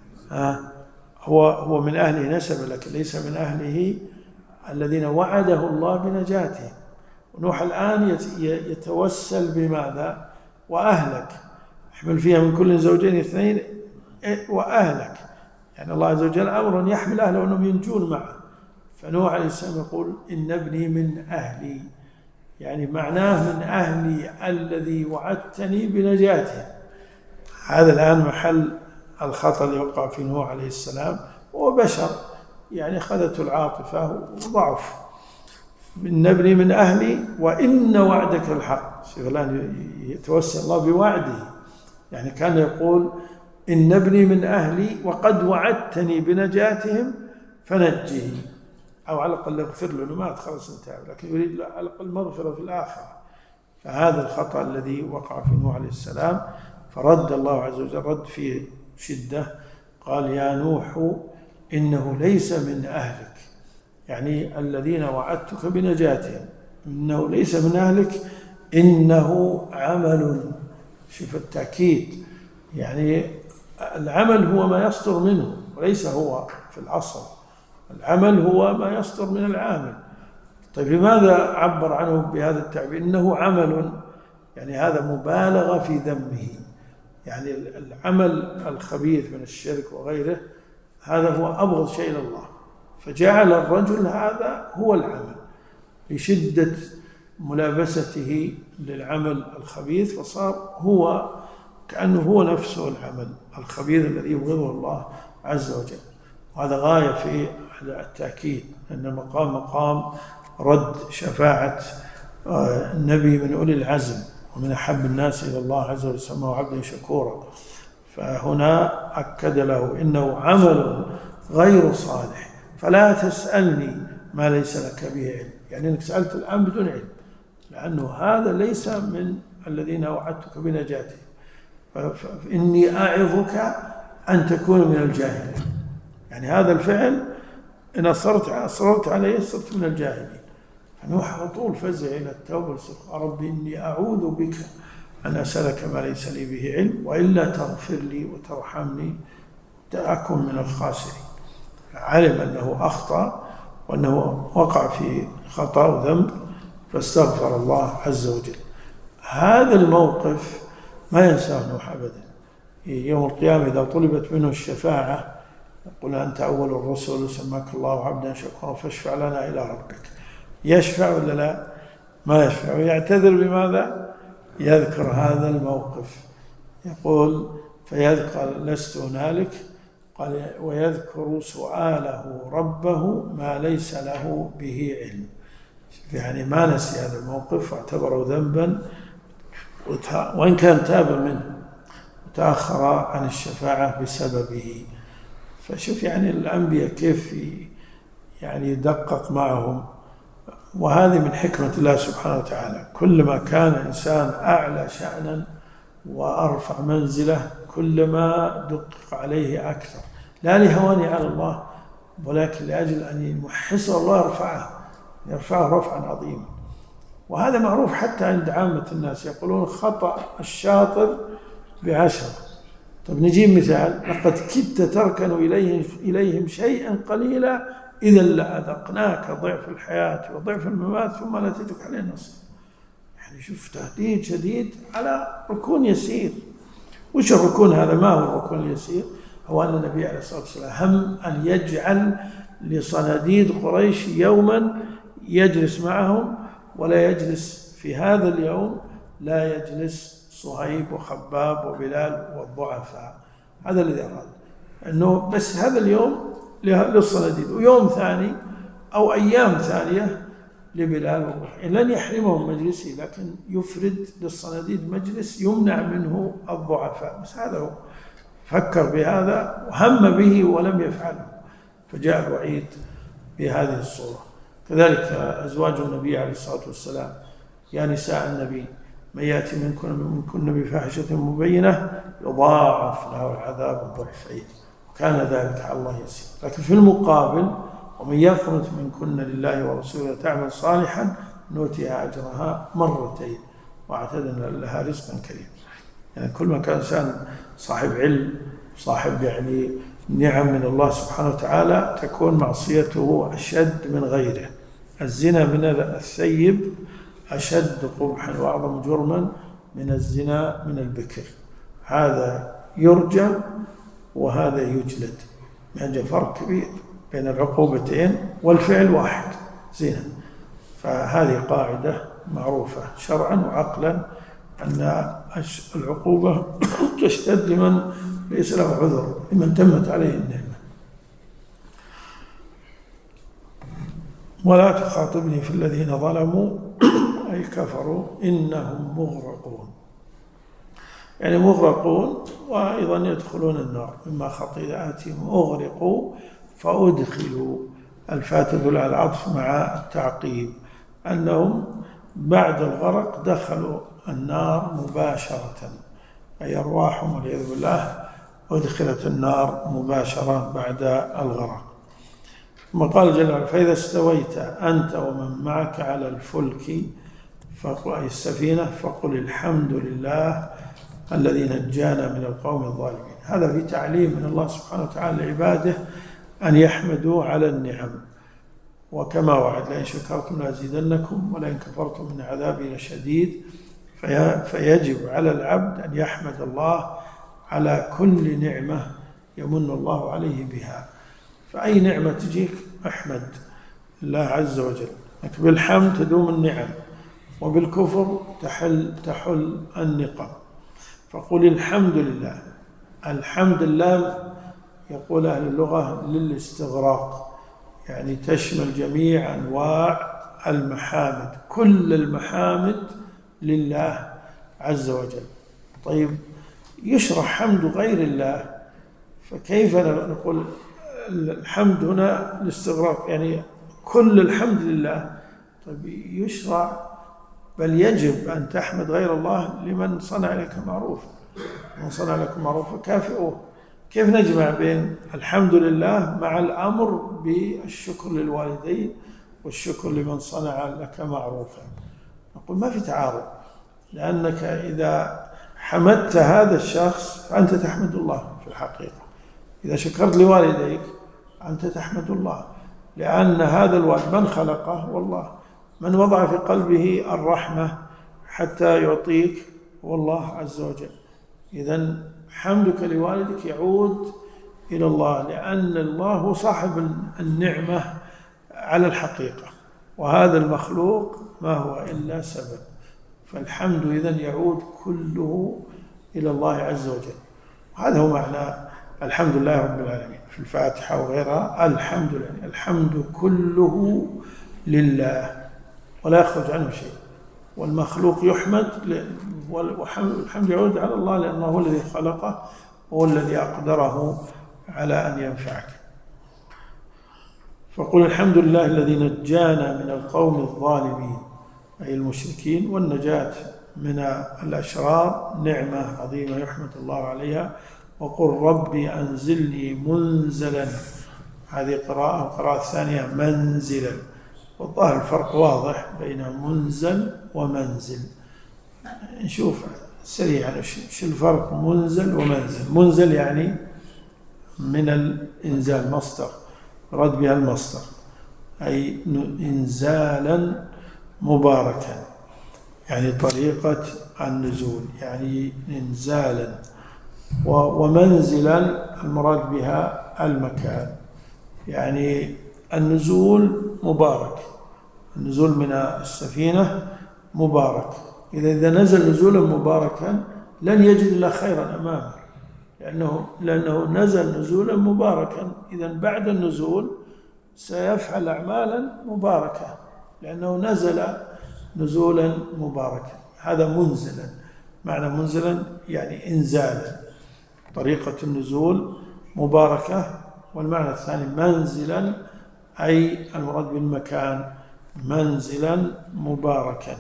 هو من أهله نسب، لكن ليس من أهله الذين وعده الله بنجاته. ونوح الآن يتوسل بماذا؟ وأهلك، يحمل فيها من كل زوجين اثنين وأهلك، يعني الله عز وجل أمر يحمل أهله أنهم ينجون معه. فنوح عليه السلام يقول إن ابني من أهلي، يعني معناه من أهلي الذي وعدتني بنجاته. هذا الآن محل الخطأ اللي وقع في نوح عليه السلام. هو بشر، يعني أخذته العاطفة وضعف. إن ابني من أهلي وإن وعدك الحق. شوف الآن يتوسل الله بوعده، يعني كان يقول إن ابني من أهلي وقد وعدتني بنجاتهم فنجه، أو على الأقل اغفر له، ما خلص انتهى، لكن يريد على الأقل مغفرة في الآخرة. فهذا الخطأ الذي وقع في نوح عليه السلام، فرد الله عز وجل رد فيه شدة، قال يا نوح إنه ليس من أهلك، يعني الذين وعدتك بنجاتهم إنه ليس من أهلك، إنه عمل. شوف التأكيد، يعني العمل هو ما يصدر منه وليس هو في الأصل. العمل هو ما يصدر من العامل. طيب لماذا عبر عنه بهذا التعبير إنه عمل؟ يعني هذا مبالغة في ذمه، يعني العمل الخبيث من الشرك وغيره هذا هو أبغض شيء إلى الله، فجعل الرجل هذا هو العمل لشدة ملابسته للعمل الخبيث، فصار هو كأنه هو نفسه العمل الخبيث الذي يبغضه الله عز وجل. وهذا غاية في التأكيد أن مقام رد شفاعة النبي من أولي العزم ومن أحب الناس إلى الله عز وجل سماه عبدا شكورا. فهنا أكد له إنه عمل غير صالح فلا تسألني ما ليس لك به علم، يعني أنك سألت الآن بدون علم، لأنه هذا ليس من الذين وعدتك بنجاته، فإني أعظك أن تكون من الجاهلين. يعني هذا الفعل إن أصررت عليه صرت من الجاهلين. فنوح على طول فزع إلى التوبة والاستغفار: ربي إني أعوذ بك أن أسألك ما ليس لي به علم وإلا تغفر لي وترحمني أكن من الخاسرين. علم أنه أخطأ وأنه وقع في خطأ وذنب فاستغفر الله عز وجل. هذا الموقف ما ينساه نوح أبدا. يوم القيامة إذا طلبت منه الشفاعة يقول: أنت أول الرسل سماك الله عبدا شكورا فاشفع لنا إلى ربك. يشفع ولا لا؟ ما يشفع. ويعتذر بماذا؟ يذكر هذا الموقف، يقول فيذكر لست هنالك، قال ويذكر سؤاله ربه ما ليس له به علم. يعني ما نسي هذا الموقف واعتبره ذنبا، وإن كان تاب منه وتأخر عن الشفاعة بسببه. فشوف يعني الأنبياء كيف يعني يدقق معهم، وهذه من حكمة الله سبحانه وتعالى. كلما كان الإنسان أعلى شأنا وأرفع منزلة كلما دقق عليه أكثر، لا لهواني على الله ولكن لأجل أن يمحصه الله يرفعه رفعا عظيما. وهذا معروف حتى عند عامة الناس، يقولون خطأ الشاطر ب10. طب نجيب مثال: لقد كدت تركن إليهم شيئا قليلا إذا لأذقناك ضعف الحياة وضعف الممات ثم لا تجدك عليه نصير. يعني شوف تهديد شديد على ركون يسير. وش الركون هذا؟ ما هو الركون اليسير؟ هو أن النبي عليه الصلاة والسلام هم أن يجعل لصناديد قريش يوما يجلس معهم، ولا يجلس في هذا اليوم لا يجلس صهيب وخباب وبلال والضعفاء. هذا الذي أراد، أنه بس هذا اليوم للصناديد، ويوم ثاني أو أيام ثانية لبلال والضعفاء. لن يحرمهم مجلسه لكن يفرد للصناديد مجلس يمنع منه الضعفاء. بس هذا هو فكر بهذا وهم به ولم يفعله، فجاء الوعيد بهذه الصورة. كذلك أزواج النبي عليه الصلاة والسلام: يا نساء النبي من يأتي منكن بفاحشة مبينة يضاعف له العذاب ضعفين وكان ذلك على الله يسير. لكن في المقابل: ومن يقنت منكن لله ورسوله تعمل صالحا نؤتيها أجرها مرتين واعتدنا لها رزقا كريما. يعني كل ما كان إنسان صاحب علم صاحب يعني نعم من الله سبحانه وتعالى تكون معصيته أشد من غيره. الزنا من الثيب أشد قبحا وأعظم جرما من الزنا من البكر. هذا يرجم وهذا يجلد، يعني فرق كبير بين العقوبتين والفعل واحد زنا. فهذه قاعدة معروفة شرعا وعقلا أن العقوبة تشتد لمن ليس له عذر، لمن تمت عليه النعمة. ولا تخاطبني في الذين ظلموا أي كفروا إنهم مغرقون، يعني مغرقون وأيضا يدخلون النار مما خطيئاتهم أغرقوا فأدخلوا. الفاء تدل على العطف مع التعقيب، أنهم بعد الغرق دخلوا النار مباشرة، أي أرواحهم والعياذ بالله أدخلت النار مباشرة بعد الغرق. ثم قال جل وعلا: فإذا استويت أنت ومن معك على الفلك أي السفينة فقل الحمد لله الذي نجانا من القوم الظالمين. هذا في تعليم من الله سبحانه وتعالى لعباده أن يحمدوا على النعم، وكما وعد: لئن شكرتم لأزيدنكم ولئن كفرتم من عذابي لشديد. فيجب على العبد أن يحمد الله على كل نعمة يمن الله عليه بها. فأي نعمة تجيك احمد الله عز وجل، لكن بالحمد تدوم النعم وبالكفر تحل النقم. فقل الحمد لله. الحمد لله يقول أهل اللغة للاستغراق، يعني تشمل جميع أنواع المحامد، كل المحامد لله عز وجل. طيب يشرح حمد غير الله، فكيف نقول الحمد هنا الاستغراق، يعني كل الحمد لله؟ طيب يشرع، بل يجب أن تحمد غير الله لمن صنع لك معروفا، من صنع لكم معروفا كافئوه. كيف نجمع بين الحمد لله مع الأمر بالشكر للوالدين والشكر لمن صنع لك معروفا؟ نقول ما في تعارض، لأنك إذا حمدت هذا الشخص فأنت تحمد الله في الحقيقة، إذا شكرت لوالديك أنت تحمد الله، لأن هذا الوالد من خلقه؟ والله. من وضع في قلبه الرحمة حتى يعطيك؟ والله عز وجل. إذن حمدك لوالدك يعود إلى الله، لأن الله هو صاحب النعمة على الحقيقة، وهذا المخلوق ما هو إلا سبب. فالحمد إذن يعود كله إلى الله عز وجل. هذا هو معنى الحمد لله رب العالمين في الفاتحة وغيرها. الحمد لله، الحمد كله لله ولا يخرج عنه شيء، والمخلوق يحمد، والحمد يعود على الله لأنه هو الذي خلقه هو الذي أقدره على أن ينفعك. فقل الحمد لله الذي نجانا من القوم الظالمين، أي المشركين، والنجاة من الأشرار نعمة عظيمة يحمد الله عليها. وقل ربي أنزلني منزلا، هذه قراءة، والقراءة الثانية منزلا، والظاهر الفرق واضح بين منزل ومنزل. نشوف سريعا ايش الفرق منزل ومنزل. منزل يعني من الإنزال، مصدر رد بها المصدر، أي إنزالا مباركا، يعني طريقة النزول، يعني إنزالا. ومنزلا المراد بها المكان، يعني النزول مبارك، النزول من السفينة مبارك. إذا نزل نزولا مباركا لن يجد إلا خيرا أمامه، لأنه نزل نزولا مباركا. إذا بعد النزول سيفعل أعمالا مباركة، لأنه نزل نزولا مباركا. هذا منزلا، معنى منزلا يعني إنزالا، طريقة النزول مباركة. والمعنى الثاني منزلا، أي المراد بالمكان، منزلا مباركا،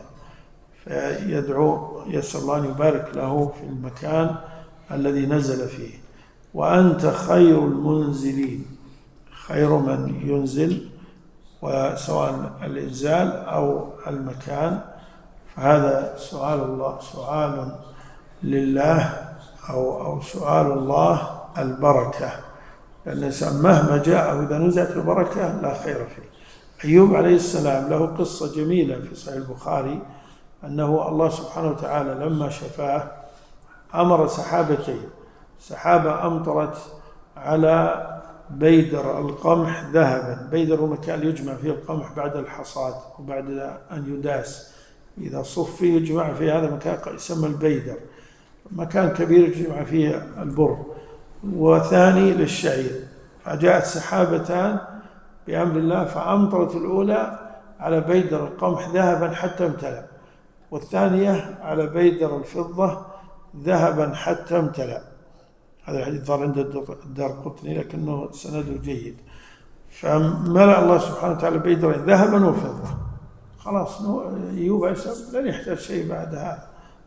فيدعو يسأل الله أن يبارك له في المكان الذي نزل فيه. وأنت خير المنزلين، خير من ينزل، وسواء الإنزال أو المكان، فهذا سؤال الله، سؤال لله أو سؤال الله البركة، لأن الإنسان مهما جاء إذا نزلت البركة لا خير فيه. أيوب عليه السلام له قصة جميلة في صحيح البخاري، أنه الله سبحانه وتعالى لما شفاه أمر سحابتين، سحابة أمطرت على بيدر القمح ذهبا. بيدر هو مكان يجمع فيه القمح بعد الحصاد وبعد أن يداس، إذا صف يجمع فيه، هذا مكان يسمى البيدر، مكان كبير يجمع فيه البر، وثاني للشعير. فجاءت سحابتان بأمر الله فأمطرت الأولى على بيدر القمح ذهبا حتى امتلأ، والثانية على بيدر الفضة ذهبا حتى امتلأ. هذا الحديث ظهر عند الدارقطني لكنه سنده جيد. فملأ الله سبحانه وتعالى بيدر ذهبا وفضة، خلاص أيوب عليه السلام لن يحتاج شيء بعد هذا،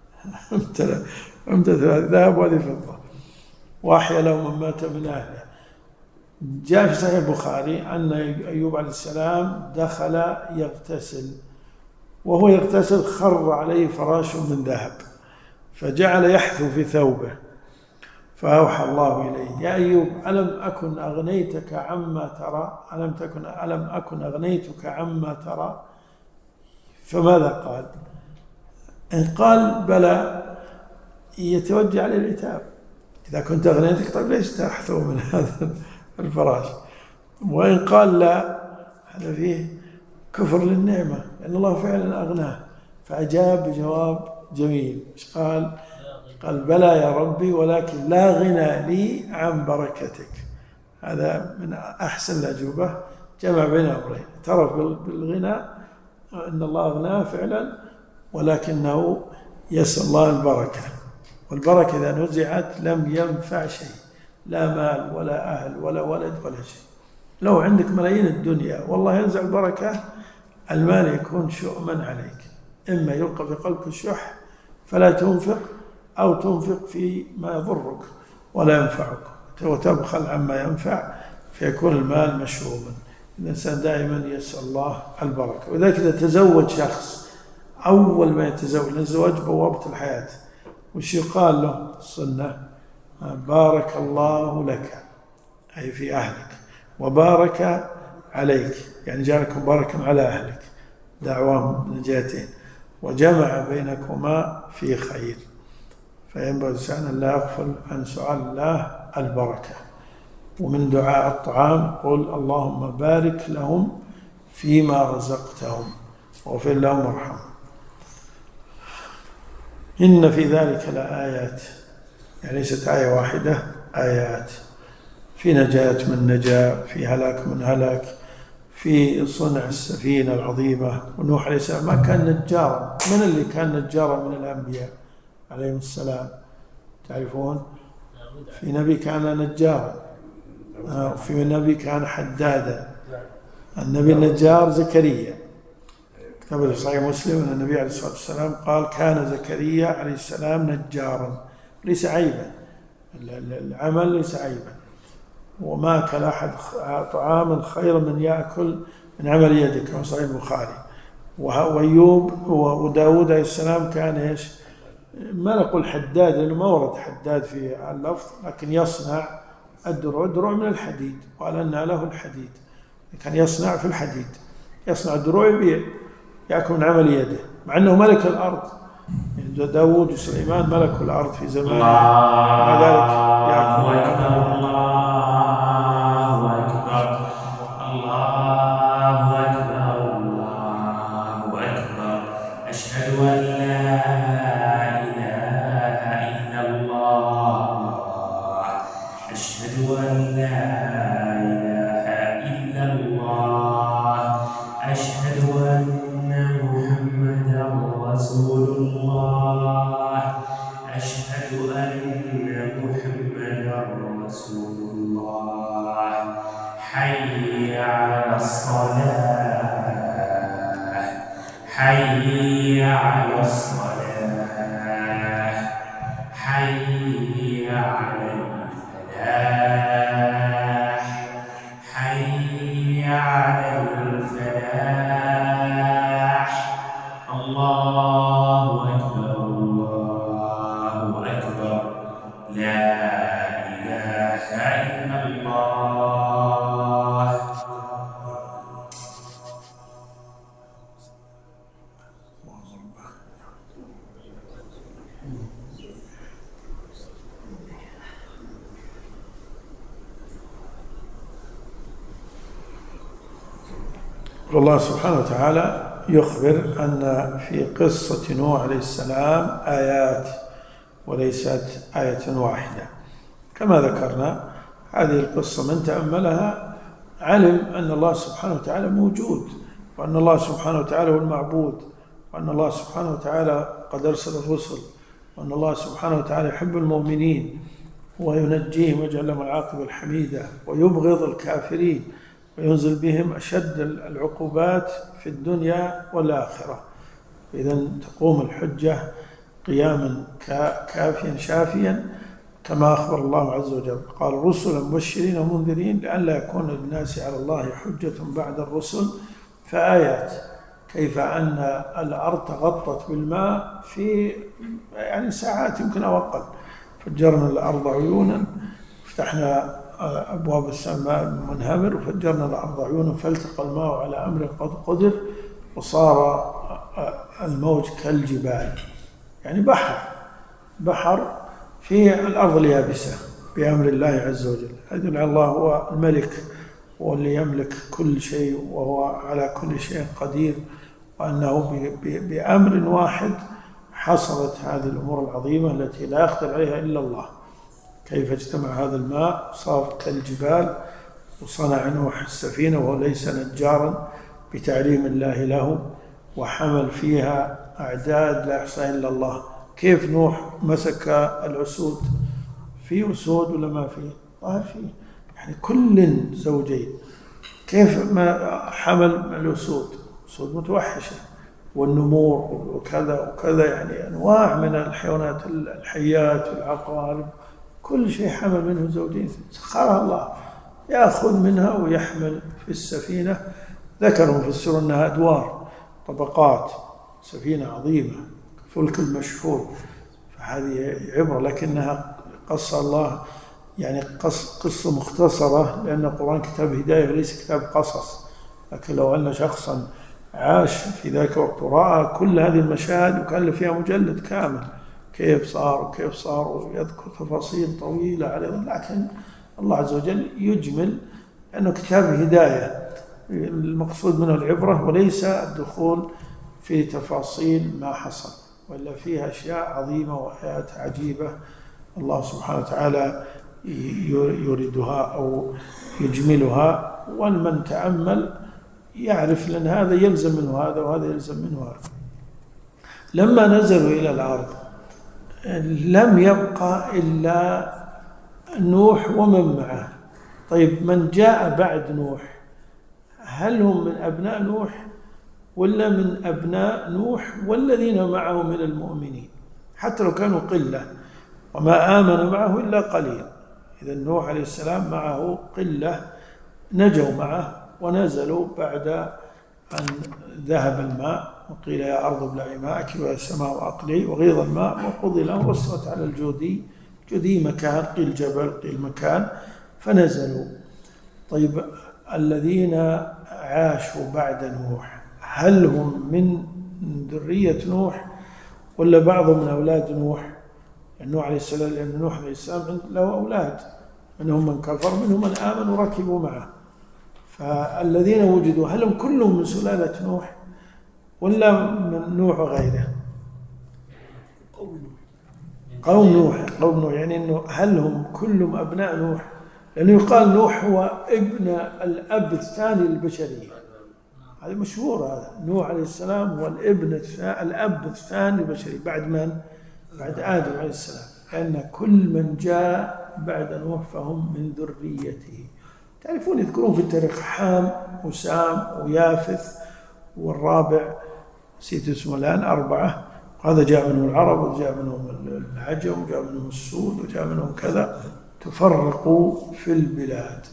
امتلأ ذهب وهذه فضة. وأحيا له من مات من أهله. جاء في صحيح البخاري أن أيوب عليه السلام دخل يغتسل، وهو يغتسل خر عليه فراش من ذهب، فجعل يحثو في ثوبه، فأوحى الله إليه: يا أيوب ألم أكن أغنيتك عما ترى؟ ألم أكن أغنيتك عما ترى؟ فماذا قال؟ إن قال بلى يتوجه عليه العتاب، إذا كنت أغنيتك طيب ليش تحثو من هذا الفراش؟ وإن قال لا، هذا فيه كفر للنعمة، لأن الله فعلا أغناه. فأجاب بجواب جميل، إيش قال؟ قال: بلى يا ربي، ولكن لا غنى لي عن بركتك. هذا من أحسن الأجوبة، جمع بين أمرين، اعترف بالغنى أن الله أغناه فعلا، ولكنه يسأل الله البركة، والبركة إذا نزعت لم ينفع شيء، لا مال ولا أهل ولا ولد ولا شيء. لو عندك ملايين الدنيا والله ينزع البركة، المال يكون شؤما عليك، إما يلقى في قلبك الشح فلا تنفق، أو تنفق في ما يضرك ولا ينفعك وتبخل عما ينفع فيكون المال مشؤوما. الإنسان دائما يسأل الله البركة. وذلك إذا تزوج شخص أول ما يتزوج، الزواج بوابة الحياة، وش يقال له السنة؟ بارك الله لك، أي في أهلك، وبارك عليك، يعني جعلكم بركة على أهلك، دعوة نجاتين، وجمع بينكما في خير. فينبغي الإنسان أن لا يغفل عن سؤال الله البركة. ومن دعاء الطعام قل اللهم بارك لهم فيما رزقتهم واغفر لهم وارحمهم. إن في ذلك لآيات، يعني ليست آية واحدة، آيات في نجاة من نجا، في هلاك من هلاك، في صنع السفينة العظيمة. ونوح عليه السلام ما كان نجارا. من اللي كان نجارا من الأنبياء عليهم السلام؟ تعرفون؟ في نبي كان نجارا، وفي نبي كان حدادا. النبي النجار زكريا، كتب في صحيح مسلم أن النبي عليه الصلاة والسلام قال كان زكريا عليه السلام نجارا، ليس عيبا، العمل ليس عيبا. وما أكل أحد طعاما خيرا من يأكل من عمل يدك، كما صحيح البخاري. وأيوب وداود عليه السلام كان إيش؟ ما نقول حداد لأنه ما ورد حداد في اللفظ، لكن يصنع الدروع من الحديد، وألنا له الحديد، كان يصنع في الحديد، يصنع الدروع يبيع، يأكل من عمل يده، مع أنه ملك الأرض. يعني داود وسليمان ملكوا الأرض في زمان، مع ذلك يأكل من عمل يده. أشهد أن لا إله إلا الله، أشهد أن لا إله إلا الله، أشهد أن محمدا رسول الله، أشهد أن محمدا رسول الله. حي على الصلاة، حي على الصلاة، حي على الفلاح، حي على الفلاح. الله أكبر، الله أكبر، لا إله إلا الله. الله سبحانه وتعالى يخبر أن في قصة نوح عليه السلام آيات وليست آية واحدة. كما ذكرنا هذه القصة من تأملها علم أن الله سبحانه وتعالى موجود، وأن الله سبحانه وتعالى هو المعبود، وأن الله سبحانه وتعالى قد أرسل الرسل، وأن الله سبحانه وتعالى يحب المؤمنين وينجيهم ويجعل لهم العاقبة الحميدة، ويبغض الكافرين وينزل بهم أشد العقوبات في الدنيا والآخرة. إذا تقوم الحجة قياما كافيا شافيا، كما أخبر الله عز وجل قال رسلا مبشرين ومنذرين لئلا يكون للناس على الله حجة بعد الرسل. فآيات كيف أن الأرض تغطت بالماء في يعني ساعات يمكن أو أقل، فجرنا الأرض عيونا، فتحنا أبواب السماء منهمر، وفجرنا الأرض عيونا فالتقى الماء على أمر قد قدر، وصار الموج كالجبال، يعني بحر في الأرض اليابسة بأمر الله عز وجل. يدل على الله هو الملك، واللي يملك كل شيء، وهو على كل شيء قدير، وأنه بأمر واحد حصلت هذه الأمور العظيمة التي لا يقدر عليها إلا الله. كيف اجتمع هذا الماء صار كالجبال، وصنع نوح السفينة وهو ليس نجارا بتعليم الله له، وحمل فيها أعداد لا يحصيها إلا الله. كيف نوح مسك الأسود؟ في أسود ولا ما فيه؟ ظاهر فيه، يعني كل زوجين. كيف ما حمل الأسود؟ أسود متوحشة، والنمور وكذا وكذا، يعني أنواع من الحيوانات الحيات والعقارب، كل شيء حمل منه زوجين، سخرها الله يأخذ منها ويحمل في السفينة. ذكروا في السورة أنها أدوار، طبقات، سفينة عظيمة فلك المشحون. فهذه عبرة، لكنها قص الله يعني قصة مختصرة، لأن القرآن كتاب هداية وليس كتاب قصص. لكن لو أن شخصا عاش في ذاك الوقت ورأى كل هذه المشاهد وكان فيها مجلد كامل، كيف صار وكيف صار، ويذكر تفاصيل طويلة عليه. لكن الله عز وجل يجمل أنه كتاب هداية، المقصود منه العبرة وليس الدخول في تفاصيل ما حصل، وإلا فيها أشياء عظيمة وآيات عجيبة الله سبحانه وتعالى يريدها أو يجملها. ومن تأمل يعرف لأن هذا يلزم منه هذا وهذا يلزم منه هذا. لما نزلوا إلى الأرض لم يبقى إلا نوح ومن معه. طيب من جاء بعد نوح هل هم من أبناء نوح ولا من أبناء نوح والذين معه من المؤمنين؟ حتى لو كانوا قلة، وما آمن معه إلا قليل. إذا نوح عليه السلام معه قلة نجوا معه ونزلوا بعد أن ذهب الماء، وقيل يا أرض ابلعي ماءك ويا السماء أقلعي، وغيض الماء وقضي الأمر واستوت على الجودي. جودي مكان، قيل جبل، قيل مكان، فنزلوا. طيب الذين عاشوا بعد نوح هل هم من ذرية نوح ولا بعضهم من أولاد نوح؟ نوح عليه السلام، لأن نوح عليه السلام له أولاد، منهم من كفر منهم من آمن وركبوا معه. فالذين وجدوا هل هم كلهم من سلالة نوح ولا من نوح وغيره؟ قوم نوح، يعني إنه هل هم كلهم أبناء نوح؟ لأنه يقال نوح هو ابن الأب الثاني للبشرية، هذا مشهور. هذا نوح عليه السلام هو الأب الثاني للبشرية بعد من؟ بعد آدم عليه السلام، لأن كل من جاء بعد نوح فهم من ذريته. تعرفون يذكرون في التاريخ حام وسام ويافث، والرابع نسيت اسمه الآن، 4. هذا جاء منهم العرب وجاء منهم العجم وجاء منهم السود وجاء منهم كذا، تفرقوا في البلاد.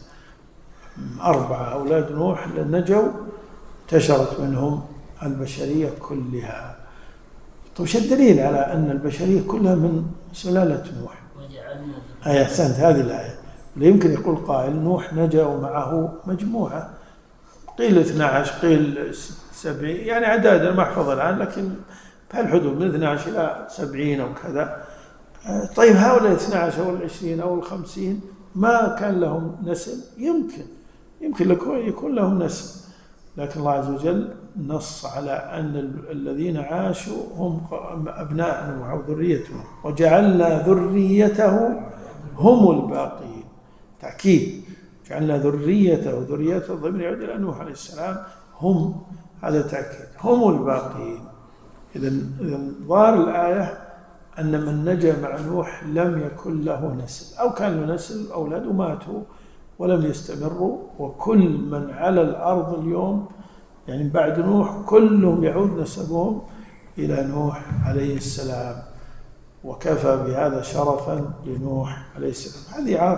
4 أولاد نوح نجوا، انتشرت منهم البشرية كلها. طيب شو الدليل على أن البشرية كلها من سلالة نوح؟ أحسنت، هذه الآية. لا يمكن يقول قائل نوح نجا ومعه مجموعة، قيل 12 قيل 70، يعني عدد ما أحفظ الآن، لكن بهالحدود من 12 إلى 70 أو كذا. طيب هؤلاء 12 أو 20 أو 50 ما كان لهم نسل؟ يمكن يكون لهم نسل، لكن الله عز وجل نص على أن الذين عاشوا هم أبناء نوح وذريته، وجعلنا ذريته هم الباقين. تأكيد، جعلنا ذريته الضمير يعود إلى نوح عليه السلام، هم، هذا تأكيد، هم الباقين. إذا ظاهر الآية أن من نجا مع نوح لم يكن له نسل، أو كان له نسل أولاده ماتوا ولم يستمروا. وكل من على الأرض اليوم يعني بعد نوح كلهم يعود نسبهم إلى نوح عليه السلام، وكفى بهذا شرفا لنوح عليه السلام. هذه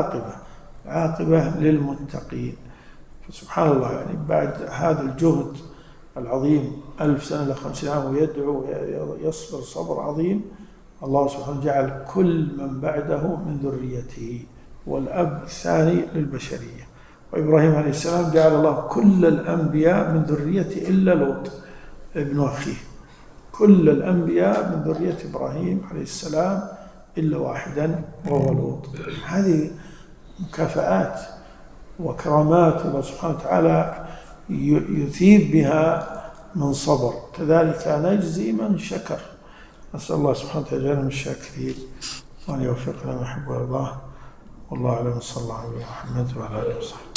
العاقبة للمتقين. فسبحان الله، يعني بعد هذا الجهد العظيم 1000 سنة إلى 50 عام ويدعو ويصبر صبر عظيم، الله سبحانه جعل كل من بعده من ذريته، والأب الثاني للبشرية. وإبراهيم عليه السلام جعل الله كل الأنبياء من ذريته إلا لوط ابن أخيه، كل الأنبياء من ذرية إبراهيم عليه السلام إلا واحدا وهو لوط. هذه مكافآت وكرامات الله سبحانه وتعالى يثيب بها من صبر، كذلك نجزي من شكر. نسأل الله سبحانه وتعالى من الشاكرين. وأن يوفقنا ما يحب ويرضاه. والله أعلم. صلى الله عليه محمد وعلى آله وصحبه.